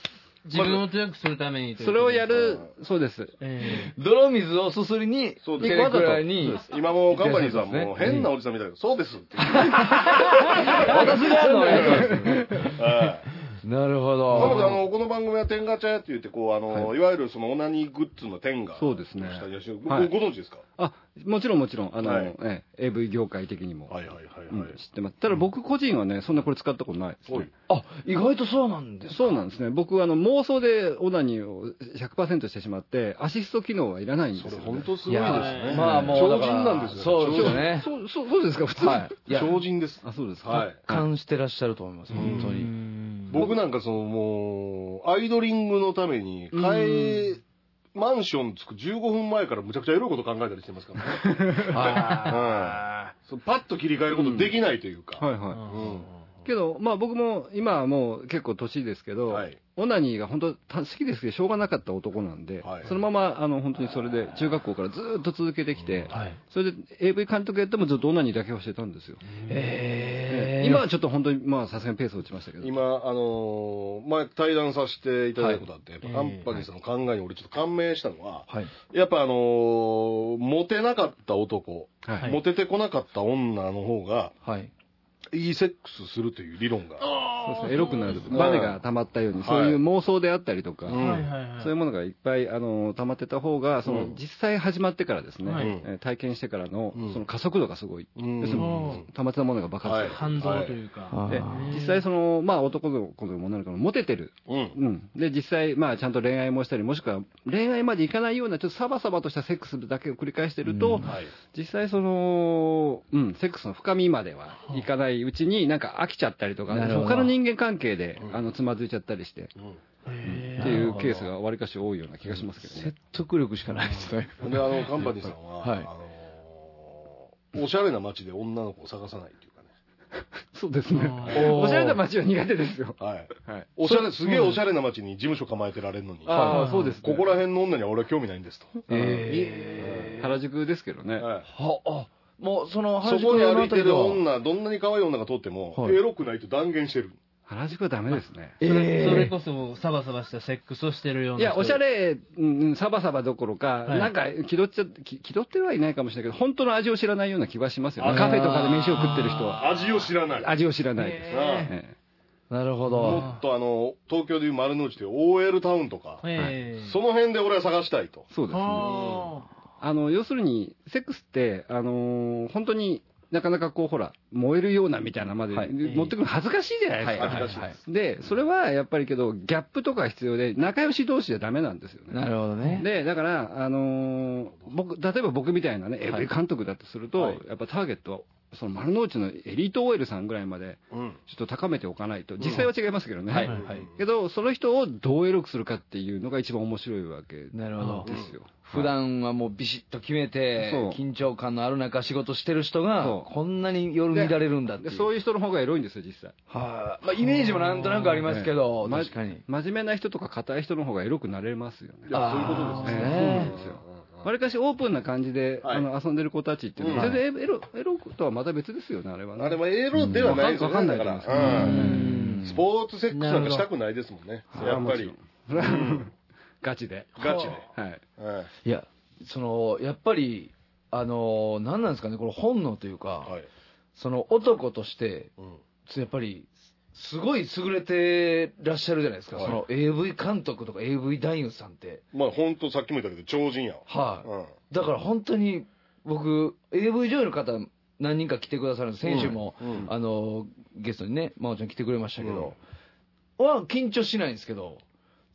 自分を強くするために。 それをやる、そうです。 泥水をすすりに、 そうです。 わざとに。 今もカンパニーさんも変なおじさんみたいな。そうですって。私がのやつ。なるほど。 なので、この番組は天ガチャ屋って言って、こう、いわゆるそのオナニーグッズの天ガ。 そうですね。 ご存知ですか？ もちろん、AV 業界的にも。 はい。 知ってます。ただ僕個人はね、そんなこれ使ったことないですね。 意外とそうなんですか？ そうなんですね。僕、妄想でオナニーを 100% してしまって、アシスト機能はいらないんですよ。 それ本当すごいですね。 まあもう、 超人なんですよ。 そうですよね。 そうですか、普通。 超人です。 そうですか。 はい。 感してらっしゃると思います、本当に。 僕なんかもう、アイドリングのために、マンション着く15分前からむちゃくちゃエロいこと考えたりしてますからね。パッと切り替えることできないというか。けど、僕も今はもう結構年ですけど、オナニーが本当好きですけどしょうがなかった男なんで、そのまま本当にそれで中学校からずっと続けてきて、それで AV 監督やってもずっとオナニーだけをしてたんですよ。今はちょっと本当にさすがにペース落ちましたけど。 今前対談させていただいたことあって、カンパニーさんの考えに俺ちょっと感銘したのは、やっぱモテなかった男、モテてこなかった女の方が、いいセックスするという理論が。 そうですね、エロくなる。バネが溜まったように、そういう妄想であったりとか、そういうものがいっぱい溜まってた方が、実際始まってからですね、体験してからのその加速度がすごい。溜まってたものが爆発する。 反動というか。 で、実際男の子でも女の子もモテてる。で、実際、ちゃんと恋愛もしたり、もしくは恋愛までいかないような、ちょっとサバサバとしたセックスだけを繰り返してると、実際セックスの深みまではいかないうちになんか飽きちゃったりとか、他の人間関係でつまずいちゃったりして、っていうケースがわりかし多いような気がしますけどね。 説得力しかないですね。 で、カンパニーさんは、おしゃれな街で女の子を探さないっていうかね。 そうですね。おしゃれな街は苦手ですよ。 すげえおしゃれな街に事務所構えてられるのに。 そうです。 ここら辺の女には俺は興味ないんですと。 原宿ですけどね。 もうそこに歩いてる女、どんなに可愛い女が通っても、エロくないと断言してる。 原宿はダメですね。 それこそサバサバしたセックスをしてるような。 いや、おしゃれ、サバサバどころか、なんか気取ってはいないかもしれないけど、本当の味を知らないような気はしますよね。カフェとかで飯を食ってる人は。 味を知らない。 味を知らないです。 なるほど。 もっと東京でいう丸の内で OL タウンとか、その辺で俺は探したいと。 そうですね。要するに、セックスって、本当になかなか燃えるようなみたいなまで持ってくるの恥ずかしいじゃないですか。 恥ずかしいです。 で、それはやっぱりけど、ギャップとか必要で、仲良し同士じゃダメなんですよね。 なるほどね。 で、だから、例えば僕みたいなね、AV 監督だとすると、やっぱターゲットは、その丸の内のエリート OL さんぐらいまで、ちょっと高めておかないと、実際は違いますけどね。けど、その人をどうエロくするかっていうのが一番面白いわけですよ。 なるほど。普段はもうビシッと決めて、緊張感のある中仕事してる人が、こんなに夜乱れるんだっていう。 そういう人の方がエロいんですよ、実際。 イメージもなんとなくありますけど、確かに。 真面目な人とか硬い人の方がエロくなれますよね。 そういうことですね。 そうなんですよ。わりかしオープンな感じで遊んでる子たちっていうのは、全然エロとはまた別ですよね、あれはね。 あれはエロではないですよね。 わかんないから。 スポーツセックスなんかしたくないですもんね。やっぱり。 ガチで。 いや、やっぱり、何なんですかね、この本能というか、男として、やっぱり、すごい優れてらっしゃるじゃないですか、AV 監督とか AV 男優さんって。 本当さっきも言ったけど、超人やわ。 だから本当に、僕、AV 女優の方、何人か来てくださるんです。先週も、ゲストにね、真央ちゃん来てくれましたけど、緊張しないんですけど、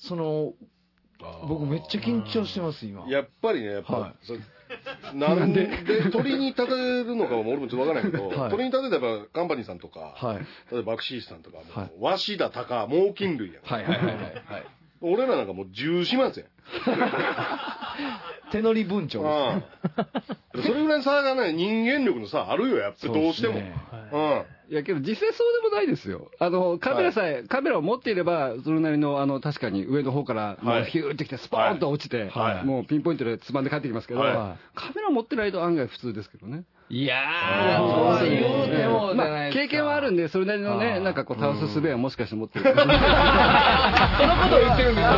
僕めっちゃ緊張してます、今。 やっぱりね、なんで鳥に立てるのかも俺もちょっとわからないけど、鳥に立てたらカンパニーさんとか、例えばバクシーさんとか、ワシダ、タカ、猛禽類やん。俺らなんかもう重始末やん。 手乗り文鳥です。それぐらいの差がね、人間力の差あるよ、やっぱりどうしても。 いやけど実際そうでもないですよ。カメラを持っていれば、それなりの確かに上の方からヒューってきてスポーンと落ちて、もうピンポイントでつまんで帰ってきますけど、カメラ持ってないと案外普通ですけどね。 いやー、とは言うてもじゃないですか。 経験はあるんで、それなりのね、なんか倒す術はもしかして持ってる。そのことを言ってくるんですよ。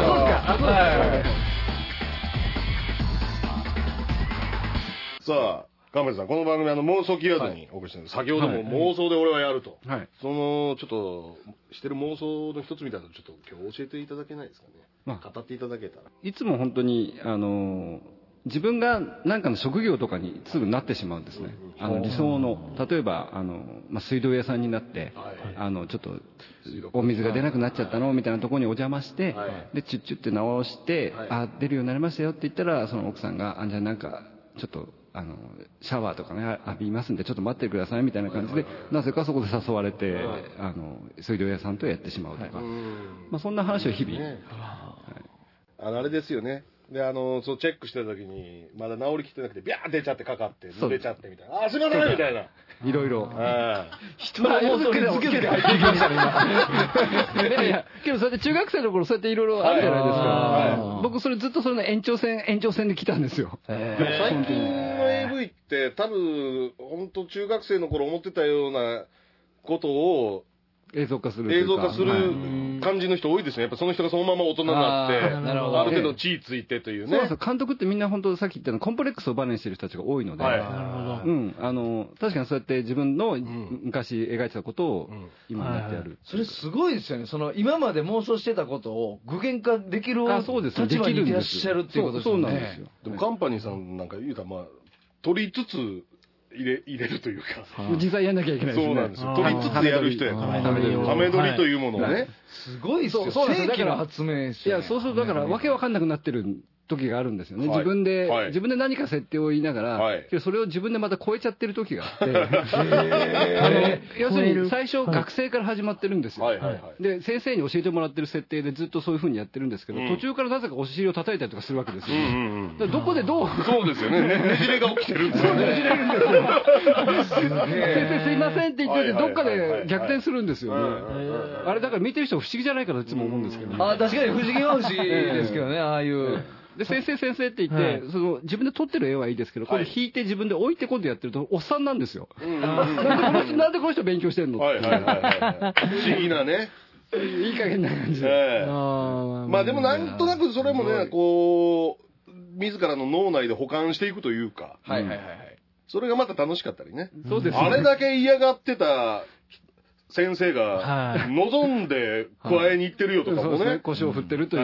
さあ、カメラさん、この番組妄想切らずにお送りしてるんです。先ほども妄想で俺はやると。はい。その、ちょっと、してる妄想の一つみたいなのちょっと今日教えていただけないですかね。まあ、語っていただけたら。 いつも本当に、自分が何かの職業とかにすぐなってしまうんですね。理想の、例えば、水道屋さんになって、ちょっと、お水が出なくなっちゃったのみたいなところにお邪魔して、で、チュッチュって直して、出るようになりましたよって言ったら、その奥さんが、じゃあなんか、ちょっと、シャワーとかね、浴びますんで、ちょっと待ってくださいみたいな感じで、なぜかそこで誘われて、水道屋さんとやってしまうとか、まあそんな話を日々。 あれですよね。で、そうチェックしてた時に、まだ治りきってなくて、ビャー出ちゃってかかって、濡れちゃってみたいな。あ、すいませんみたいな。 いろいろ。 人の妄想にズケズケ入っていきましたね、今。 いや、けどそうやって中学生の頃そうやっていろいろあるじゃないですか。僕それずっとそれの延長線で来たんですよ。 でも最近の AV って多分、本当中学生の頃思ってたようなことを、映像化する感じの人多いですね。やっぱその人がそのまま大人になって、ある程度地位ついてというね。 そうですよ。監督ってみんな本当さっき言ったようなコンプレックスをバネにしてる人たちが多いので、確かにそうやって自分の昔描いてたことを今になってやる。 それすごいですよね。今まで妄想してたことを具現化できる立場にいらっしゃるっていうことですよね。 そうなんですよ。 でもカンパニーさんなんか言うたら、まあ、取りつつ、入れるというか。 実際やんなきゃいけないですね。 そうなんですよ。取りつつやる人やから。ため撮りというものをね。 すごいですよ。世紀の発明ですよ。 いや、そうするとだから、わけわかんなくなってる時があるんですよね。自分で何か設定を言いながら、それを自分でまた超えちゃってる時があって。要するに、最初学生から始まってるんですよ。で、先生に教えてもらってる設定でずっとそういう風にやってるんですけど、途中からなぜかお尻を叩いたりとかするわけですよ。どこでどうそうですよね。ねじれが起きてるんですよね。 ねじれるんですよ。先生すいませんって言ってて、どっかで逆転するんですよね。あれだから見てる人不思議じゃないかといつも思うんですけど。 確かに不思議は不思議ですけどね、ああいう。 で、先生って言って、自分で撮ってる絵はいいですけど、これ引いて自分で置いて今度やってると、おっさんなんですよ。なんでこの人勉強してんの不思議なね。 いい加減な感じで。 まあでもなんとなくそれもね、こう、自らの脳内で保管していくというか、それがまた楽しかったりね。 そうです。 あれだけ嫌がってた先生が望んで加えに行ってるよとかもね。 腰を振ってるという。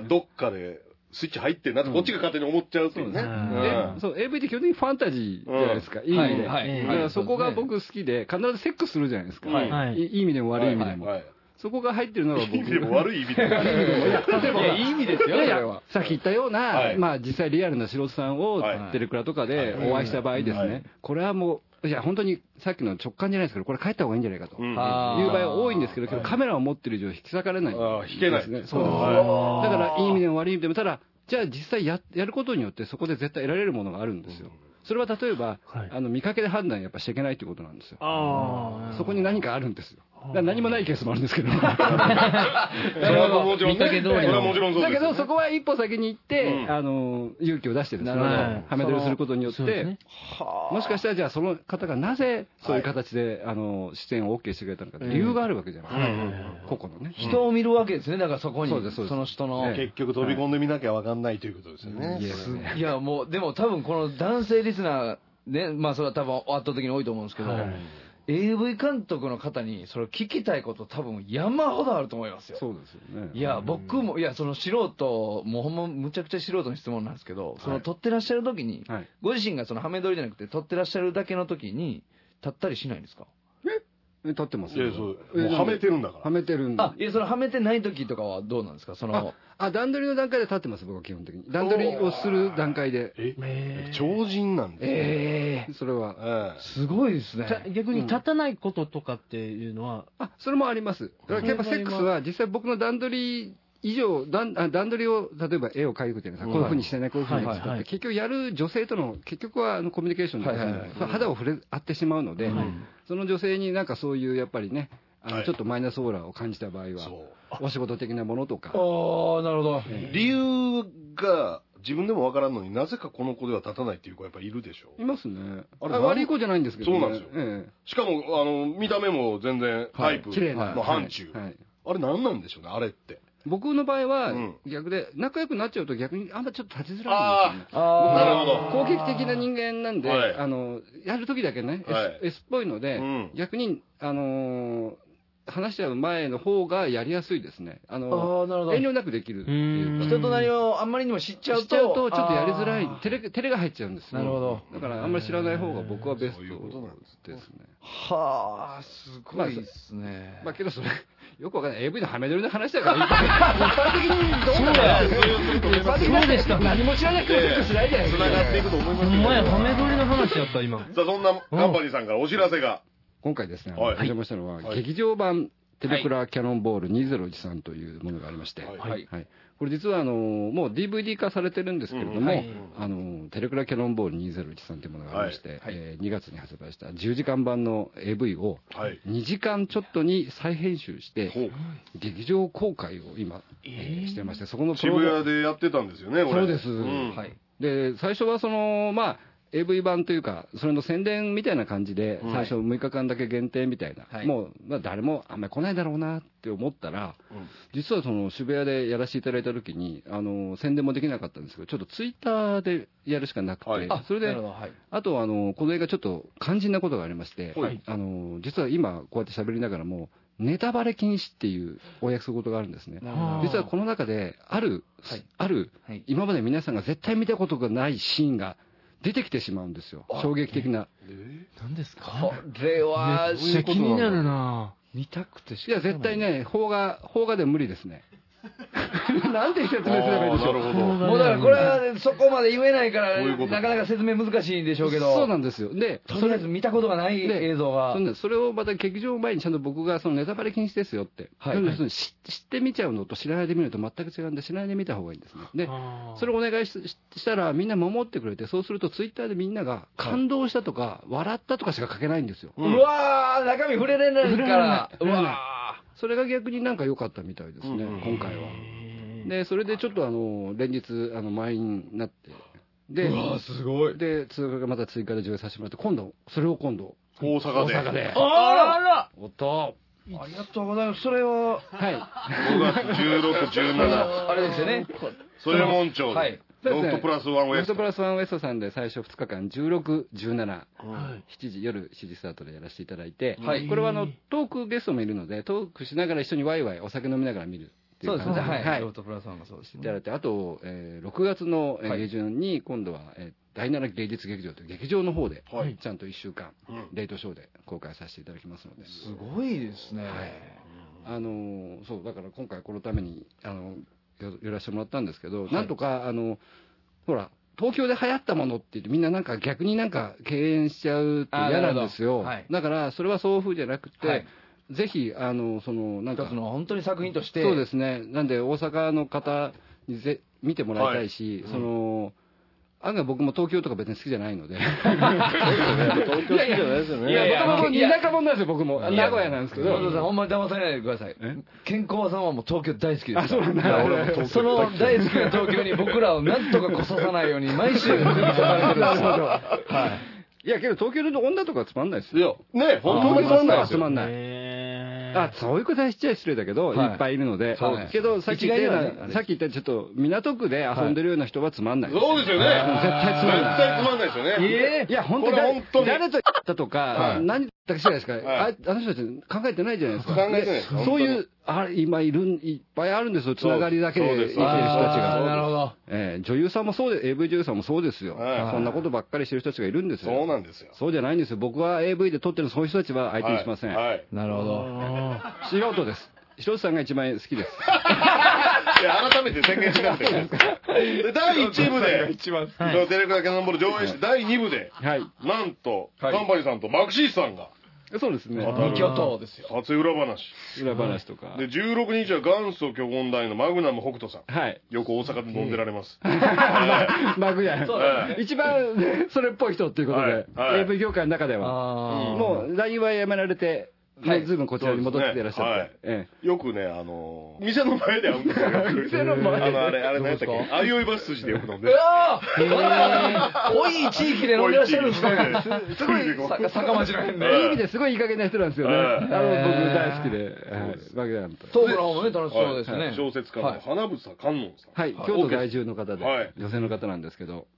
どっかでスイッチ入ってんなってこっちが勝手に思っちゃうっていうね。 そう、AV って基本的にファンタジーじゃないですか。いい意味で。だからそこが僕好きで、必ずセックスするじゃないですか。いい意味でも悪い意味でも。そこが入ってるのが僕。 いい意味でも悪い意味でも。 いい意味ですよ。 さっき言ったような、まあ実際リアルな素人さんをテレクラとかでお会いした場合ですね。これはもう、いや、本当にさっきの直感じゃないですけど、これ帰った方がいいんじゃないかという場合は多いんですけど、カメラを持ってる以上引き裂かれない。 引けないですね。 そうです。だからいい意味でも悪い意味でも、ただ、じゃあ実際やることによってそこで絶対得られるものがあるんですよ。それは例えば、見かけで判断やっぱしちゃいけないということなんですよ。そこに何かあるんですよ。何もないケースもあるんですけど。それはもちろんそうだけどそこは一歩先に行って、勇気を出してですね、はめ撮りすることによって、もしかしたらじゃあその方がなぜそういう形で出演を OK してくれたのか理由があるわけじゃないですか。個々のね。 人を見るわけですね。だからそこに、その人の。 結局飛び込んでみなきゃわかんないということですよね。 いや、もう、でも多分この男性リスナー、ね、まあそれは多分圧倒的に多いと思うんですけど、AV 監督の方にそれを聞きたいこと多分山ほどあると思いますよ。 そうですよね。 いや、僕も、いや、その素人、もうほんまむちゃくちゃ素人の質問なんですけど、その撮ってらっしゃる時に、ご自身がそのハメ撮りじゃなくて撮ってらっしゃるだけの時に、立ったりしないんですか？ 立ってますよ。もうはめてるんだから。 はめてるんだ。 いや、そのはめてない時とかはどうなんですか？ 段取りの段階で立ってます、僕は基本的に。段取りをする段階で。 超人なんですね。 それは。 すごいですね。 逆に立たないこととかっていうのは？ それもあります。だからやっぱセックスは実際僕の段取り以上、段取りを、例えば絵を描くじゃないですか。こういう風にしてね、こういう風に作って、結局やる女性との、結局はコミュニケーションで、肌を合ってしまうので、その女性になんかそういう、やっぱりね、ちょっとマイナスオーラを感じた場合は、お仕事的なものとか。 なるほど。 理由が自分でもわからんのになぜかこの子では立たないっていう子やっぱいるでしょ。 いますね。悪い子じゃないんですけどね。そうなんですよ。しかも、見た目も全然タイプの範疇。あれ何なんでしょうね、あれって。 僕の場合は逆で、仲良くなっちゃうと逆にあんまちょっと立ちづらいんですよね。 なるほど。 攻撃的な人間なんで、やるときだけね、S っぽいので、逆に、話し合う前の方がやりやすいですね。遠慮なくできるっていうか。 人となりをあんまりにも知っちゃうと。 ちょっとやりづらい。照れが入っちゃうんですよ。 なるほど。 だからあんまり知らない方が僕はベストですね。 はあ、すごいですね。 まあけどそれ、よくわかんない。AV のハメ撮りの話だから、一般的にどうかな。一般的にでした何も知らなくてもしないじゃないですか。 繋がっていくと思いますお前、ハメ撮りの話やった、今。 さあ、そんなカンパニーさんからお知らせが。 今回ですね、お邪魔したのは、劇場版テレクラキャノンボール2013というものがありまして、これ実はもう DVD 化されてるんですけれども、テレクラキャノンボール2013というものがありまして、2月に発売した10時間版の AV を2時間ちょっとに再編集して、劇場公開を今してまして、そこの渋谷でやってたんですよね、これ。 そうです。で、最初はAV 版というか、それの宣伝みたいな感じで、最初6日間だけ限定みたいな、もう、誰もあんまり来ないだろうなって思ったら、実はその渋谷でやらせていただいた時に、宣伝もできなかったんですけど、ちょっとツイッターでやるしかなくて、それで、あとこの映画ちょっと肝心なことがありまして、実は今こうやって喋りながらも、ネタバレ禁止っていうお約束事があるんですね。実はこの中で、ある、今まで皆さんが絶対見たことがないシーンが、出てきてしまうんですよ。衝撃的な。 何ですか？ これは、 めっちゃ気になるな。 見たくていや、絶対ね、邦画では無理ですね。なんて説明すればいいでしょう。 もうだからこれはそこまで言えないから、なかなか説明難しいんでしょうけど。 そうなんですよ。で、 とりあえず見たことがない映像が。 それをまた劇場前にちゃんと僕がそのネタバレ禁止ですよって。知って見ちゃうのと知らないで見ると全く違うんで、知らないで見た方がいいんですね。で、それをお願いしたらみんな守ってくれて、そうするとツイッターでみんなが感動したとか、笑ったとかしか書けないんですよ。 うわー、中身触れれないから。うわー。 それが逆になんか良かったみたいですね、今回は。で、それでちょっと連日、満員になって。で、 うわすごい。 で、また追加で上映させてもらって、それを今度、 大阪で。 あらおっと。 ありがとうございます。それは、 はい。 5月16、17。 あれですよね。 それもんちょう。 はい。 ロフトプラスワンウエスト。 ロフトプラスワンウエストさんで最初2日間、16、17、夜7時スタートでやらせていただいて、これはトークゲストもいるので、トークしながら一緒にワイワイお酒飲みながら見る。 そうですね。はい。ロフトプラスワンがそうですね。 あと、6月の下旬に今度は、第7芸術劇場という劇場の方で、ちゃんと1週間、レイトショーで公開させていただきますので。 すごいですね。 そう、だから今回このために、寄らせてもらったんですけど、なんとか、ほら、東京で流行ったものって言ってみんななんか逆になんか敬遠しちゃうって嫌なんですよ。だから、それはそう風じゃなくて、ぜひ、なんか。 一つの本当に作品として。 そうですね。なんで、大阪の方に見てもらいたいし、案外僕も東京とか別に好きじゃないので。 東京好きじゃないですよね。 いや、もともと田舎者なんですよ、僕も。名古屋なんですけど。 ほんまに騙されないでください。健康さんはもう東京大好きです。 そうなんだ。 その大好きな東京に僕らをなんとか来ささないように毎週釘刺されてるんですよ。はい。 いや、けど東京の女とかつまんないですよ。ね、本当につまんないですよ。 つまんない。そういうことはしちゃ失礼だけど、いっぱいいるので。けど、さっき言ったちょっと、港区で遊んでるような人はつまんない。 そうですよね。 絶対つまんない。 絶対つまんないですよね。 いや、本当に。誰と言ったとか、何だか知らないですか。あの人たち考えてないじゃないですか。 考えてないです。 そういう、今いっぱいあるんですよ。つながりだけで生きてる人たちが。 なるほど。 女優さんもそうで、AV 女優さんもそうですよ。そんなことばっかりしてる人たちがいるんですよ。 そうなんですよ。 そうじゃないんですよ。僕は AV で撮ってるそういう人たちは相手にしません。 なるほど。 素人です。素人さんが一番好きです。 いや、改めて宣言しなくていいですか。第1部で、テレクラキャノンボール上映して、第2部で、なんと、カンパニーさんとマクシーさんが、 そうですね。 二巨頭ですよ。 初裏話。 裏話とか。 で、16日は元祖巨根大のマグナム北斗さん。 はい。 よく大阪で飲んでられます。 マグナム。一番それっぽい人っていうことで、AV 業界の中では。もう、LINE はやめられて、 ずいぶんこちらに戻っていらっしゃって。 よくね、店の前で会うんですよ。 店の前あれ何やったっけ、あいおいバス筋でよく飲んで。 濃い地域で飲んでらっしゃるんですね。すごい坂町の辺で。 いい意味ですごいいい加減な人なんですよね。僕大好きで。バゲダンと。 トークの方もね、楽しそうですね。 小説家の花房観音さん。 はい、京都在住の方で、女性の方なんですけど、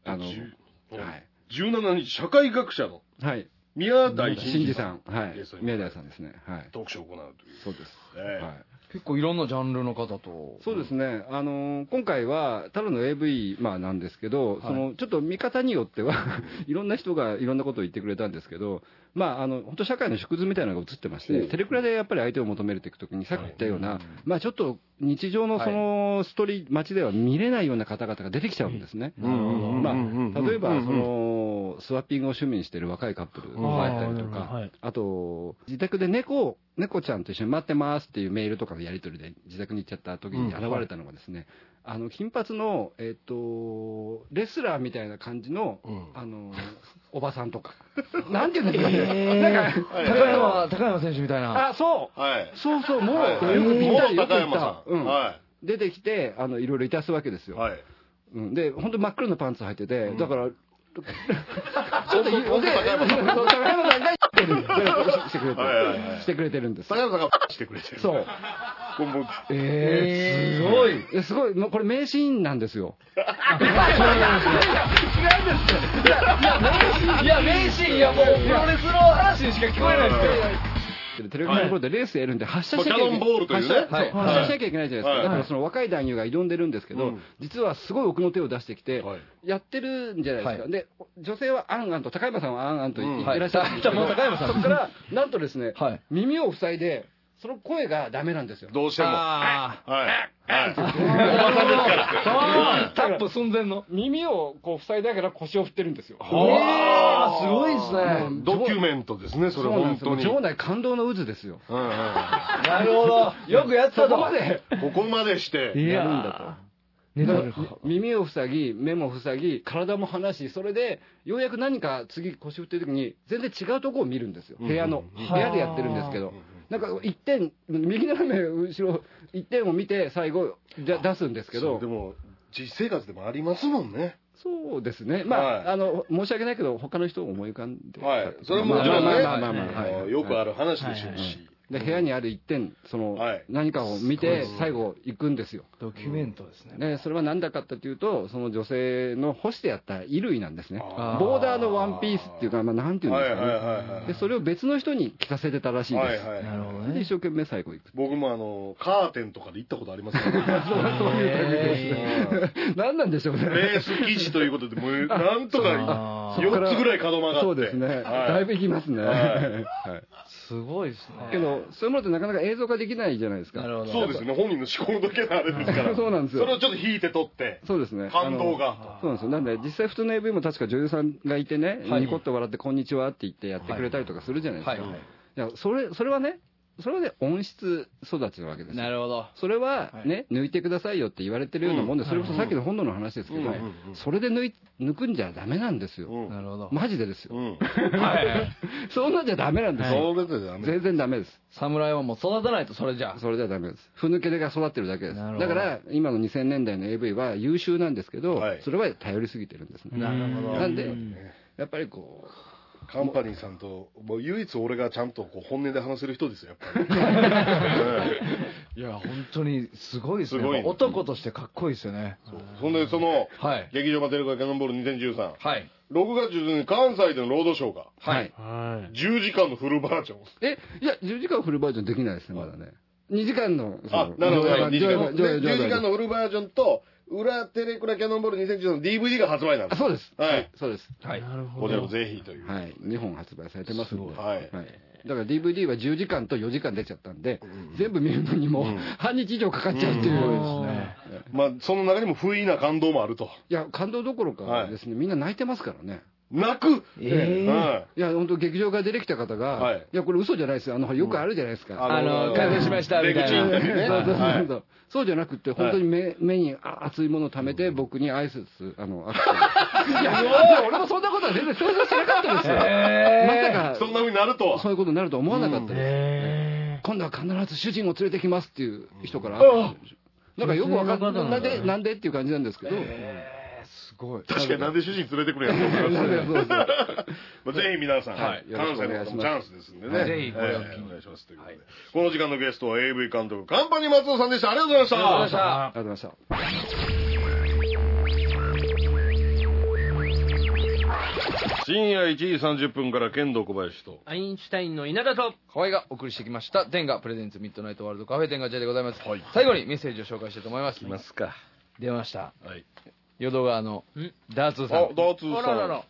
17日、社会学者の宮台真司さん。 宮台さんですね。 読書を行うという。 そうです。 結構いろんなジャンルの方と。 そうですね。今回は、ただの AV、なんですけど、ちょっと見方によっては、いろんな人がいろんなことを言ってくれたんですけど、本当社会の縮図みたいなのが映ってまして、テレクラでやっぱり相手を求めていくときに、さっき言ったような、ちょっと日常のそのストーリー、街では見れないような方々が出てきちゃうんですね。例えば、スワッピングを趣味にしている若いカップルがあったりとか、あと、自宅で猫ちゃんと一緒に待ってますっていうメールとかのやり取りで自宅に行っちゃった時に現れたのがですね、金髪の、レスラーみたいな感じの、おばさんとか。なんていうんですかね。なんか、 高山選手みたいな。 あ、そう。そう、もう、よくぴったり、よく言った。出てきて、いろいろいたすわけですよ。で、本当真っ黒なパンツ履いてて、だから、ちょっと、高山さんがしてくれてるんです。 高山さんがしてくれてる。 そう。すごい。これ名シーンなんですよ。 違うんですよ。いや、名シーン、いや、もう、プロレスの話にしか聞こえないですよ。 テレビのところでレースやるんで発射しなきゃいけない。 キャノンボールというね。 発射しなきゃいけないじゃないですか。だからその若い男優が挑んでるんですけど、実はすごい奥の手を出してきて、やってるんじゃないですか。で、女性はあんあんと、高山さんはあんあんと言ってらっしゃるんですけど、高山さん。そこから、なんとですね、耳を塞いで、その声がダメなんですよ。 どうしても。 タップ寸前の。 耳をこう塞いだから腰を振ってるんですよ。 すごいですね。 ドキュメントですね、それ本当に。 場内感動の渦ですよ。 なるほど。よくやったと。 ここまでしてやるんだと。耳を塞ぎ、目も塞ぎ、体も離し、それで、ようやく何か次腰振ってる時に、全然違うところを見るんですよ。部屋でやってるんですけど。なんか一点、右斜め後ろ、一点を見て最後出すんですけど。 でも、実生活でもありますもんね。 そうですね。申し訳ないけど、他の人を思い浮かんで。 それももちろんね、よくある話でしょうし。 で、部屋にある一点、何かを見て、最後行くんですよ。 ドキュメントですね。 で、それは何だかっていうと、その女性の干してあった衣類なんですね。ボーダーのワンピースっていうか、なんていうんですかね。で、それを別の人に着させてたらしいです。 なるほどね。 で、一生懸命最後行く。 僕もカーテンとかで行ったことありますからね。 そういう感じです。何なんでしょうね。 レース生地ということで、もう、なんとか4つぐらい角曲がって。 そうですね。だいぶ行きますね。 すごいですね。 けど、そういうものってなかなか映像化できないじゃないですか。 そうですね。本人の思考だけのあれですから。 そうなんですよ。 それをちょっと引いて撮って。 そうですね。 感動が。 そうなんですよ。なんで、実際普通の AV も確か女優さんがいてね、ニコッと笑ってこんにちはって言ってやってくれたりとかするじゃないですか。いや、それはね、温室育ちなわけですよ。 なるほど。 それはね、抜いてくださいよって言われてるようなもんで、それこそさっきの本能の話ですけど、それで抜くんじゃダメなんですよ。 なるほど。 マジでですよ。そうなんじゃダメなんですよ。全然ダメです。 侍はもう育たないと、それじゃ。 それじゃダメです。ふぬけが育ってるだけです。だから、今の2000年代の AV は優秀なんですけど、それは頼りすぎてるんですね。 なるほど。 なんで、やっぱりこう、 カンパニーさんと、もう唯一俺がちゃんと本音で話せる人ですよ、やっぱり。いや、本当にすごいですね。男としてかっこいいですよね。 そんで、劇場マテレカキャノンボール2013。6月中に関西でのロードショーが。10時間のフルバージョン。 いや、10時間フルバージョンできないですね、まだね。2時間の。 なるほど。10時間のフルバージョンと、裏テレクラキャノンボール2013の DVD が発売なんです。 そうです。そうです。 なるほど。 こちらもぜひという。 2本発売されてますので。だから DVD は10時間と4時間出ちゃったんで、全部見るのにも半日以上かかっちゃうっていう。 その中にも不意な感動もあると。 いや、感動どころかですね、みんな泣いてますからね。 泣くいや、本当劇場から出てきた方が、いや、これ嘘じゃないですよ。よくあるじゃないですか。 感動しましたみたいな。 そうじゃなくて、本当に目に熱いものを溜めて、僕に挨拶、いや、俺もそんなことは全然想像しなかったですよ。まさか、 そんな風になるとは。 そういうことになると思わなかったです。 今度は必ず主人を連れてきますっていう人から、なんかよくわかんない。なんでっていう感じなんですけど。 すごい。 確かになんで主人連れてくれやと思います。ぜひ皆さん、関西の方もチャンスですんでね。 ぜひこれをお願いしますということで。この時間のゲストは AV 監督、カンパニー松尾さんでした。ありがとうございました。 ありがとうございました。 ありがとうございました。深夜1時30分から剣道小林とアインシュタインの稲田と河合がお送りしてきました天下プレゼンツミッドナイトワールドカフェ天下茶でございます。最後にメッセージを紹介したいと思います。 いますか。 出ました。 はい。 淀川のダーツーさん。 ダーツーさん。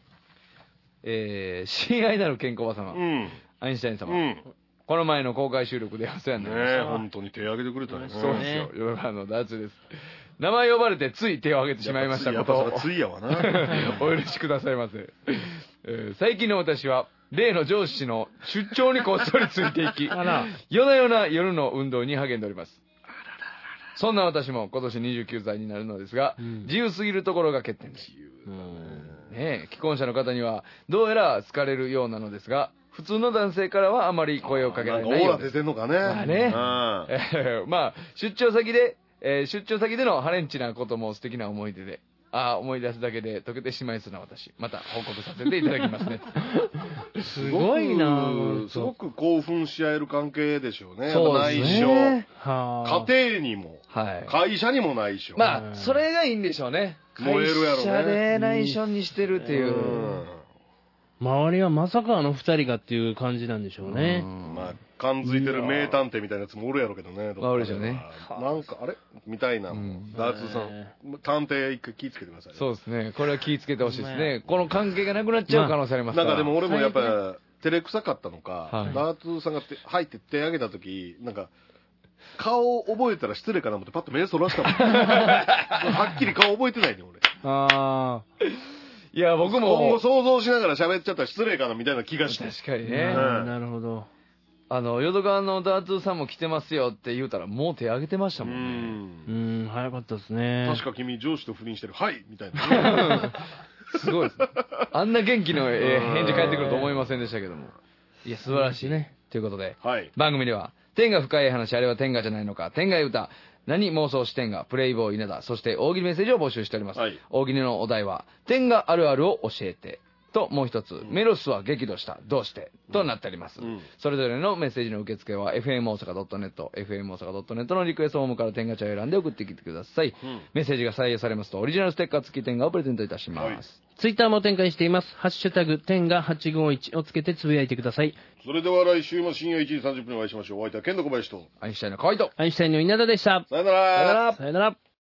親愛なるケンコバ様。アインシュタイン様。この前の公開収録でお世話になりました。 本当に手を挙げてくれたね。 そうですよ。淀川のダーツーです。名前呼ばれてつい手を挙げてしまいましたことをついやわな。 お許しくださいませ。最近の私は例の上司の出張にこっそりついていき、夜な夜な夜の運動に励んでおります。そんな私も今年29歳になるのですが、自由すぎるところが欠点です。ねえ、既婚者の方にはどうやら好かれるようなのですが、普通の男性からはあまり声をかけられないようです。 オーラ出てんのかね。 まあね。まあ出張先でのハレンチなことも素敵な思い出で、思い出すだけで溶けてしまいそうな私、また報告させていただきますね。 すごいな。 すごく興奮し合える関係でしょうね。 そうですね。 家庭にも、会社にも内緒。 まあ、それがいいんでしょうね。 燃えるやろね。 会社で内緒にしてるっていう。 周りはまさかあの二人がっていう感じなんでしょうね。 まあ、感づいてる名探偵みたいなやつもおるやろうけどね。 おるでしょうね。 なんか、あれみたいな。ダーツーさん、探偵一回気ぃつけてください。 そうですね。これは気ぃつけてほしいですね。この関係がなくなっちゃう可能性ありますから。 なんかでも俺もやっぱ、照れくさかったのか、ダーツーさんが入って手挙げた時、なんか、顔を覚えたら失礼かなと思ってパッと目そらしたもん。はっきり顔覚えてないね、俺。 いや、僕も。 今後想像しながら喋っちゃったら失礼かなみたいな気がして。 確かにね。 なるほど。 淀川のダーツーさんも来てますよって言うたら、もう手挙げてましたもんね。早かったですね。 確か君上司と不倫してる。はいみたいな。 すごいですね。あんな元気の返事返ってくると思いませんでしたけども。いや、素晴らしいね。ということで、番組では、天が深い話、あれは天がじゃないのか、天がい歌、何妄想視点がプレイボーイ稲田、そして大喜利メッセージを募集しております。大喜利のお題は、天があるあるを教えて。と、もう一つ、メロスは激怒した。どうしてとなっております。それぞれのメッセージの受付は、FM 大阪 .net、FM 大阪 .net のリクエストフォームから天下茶を選んで送ってきてください。メッセージが採用されますと、オリジナルステッカー付き天下をプレゼントいたします。 ツイッターも展開しています。ハッシュタグ、天下851をつけてつぶやいてください。 それでは来週も深夜1時30分にお会いしましょう。お相手は剣の小林と、 アインシュタインの河合と、 アインシュタインの稲田でした。 さよなら。 さよなら。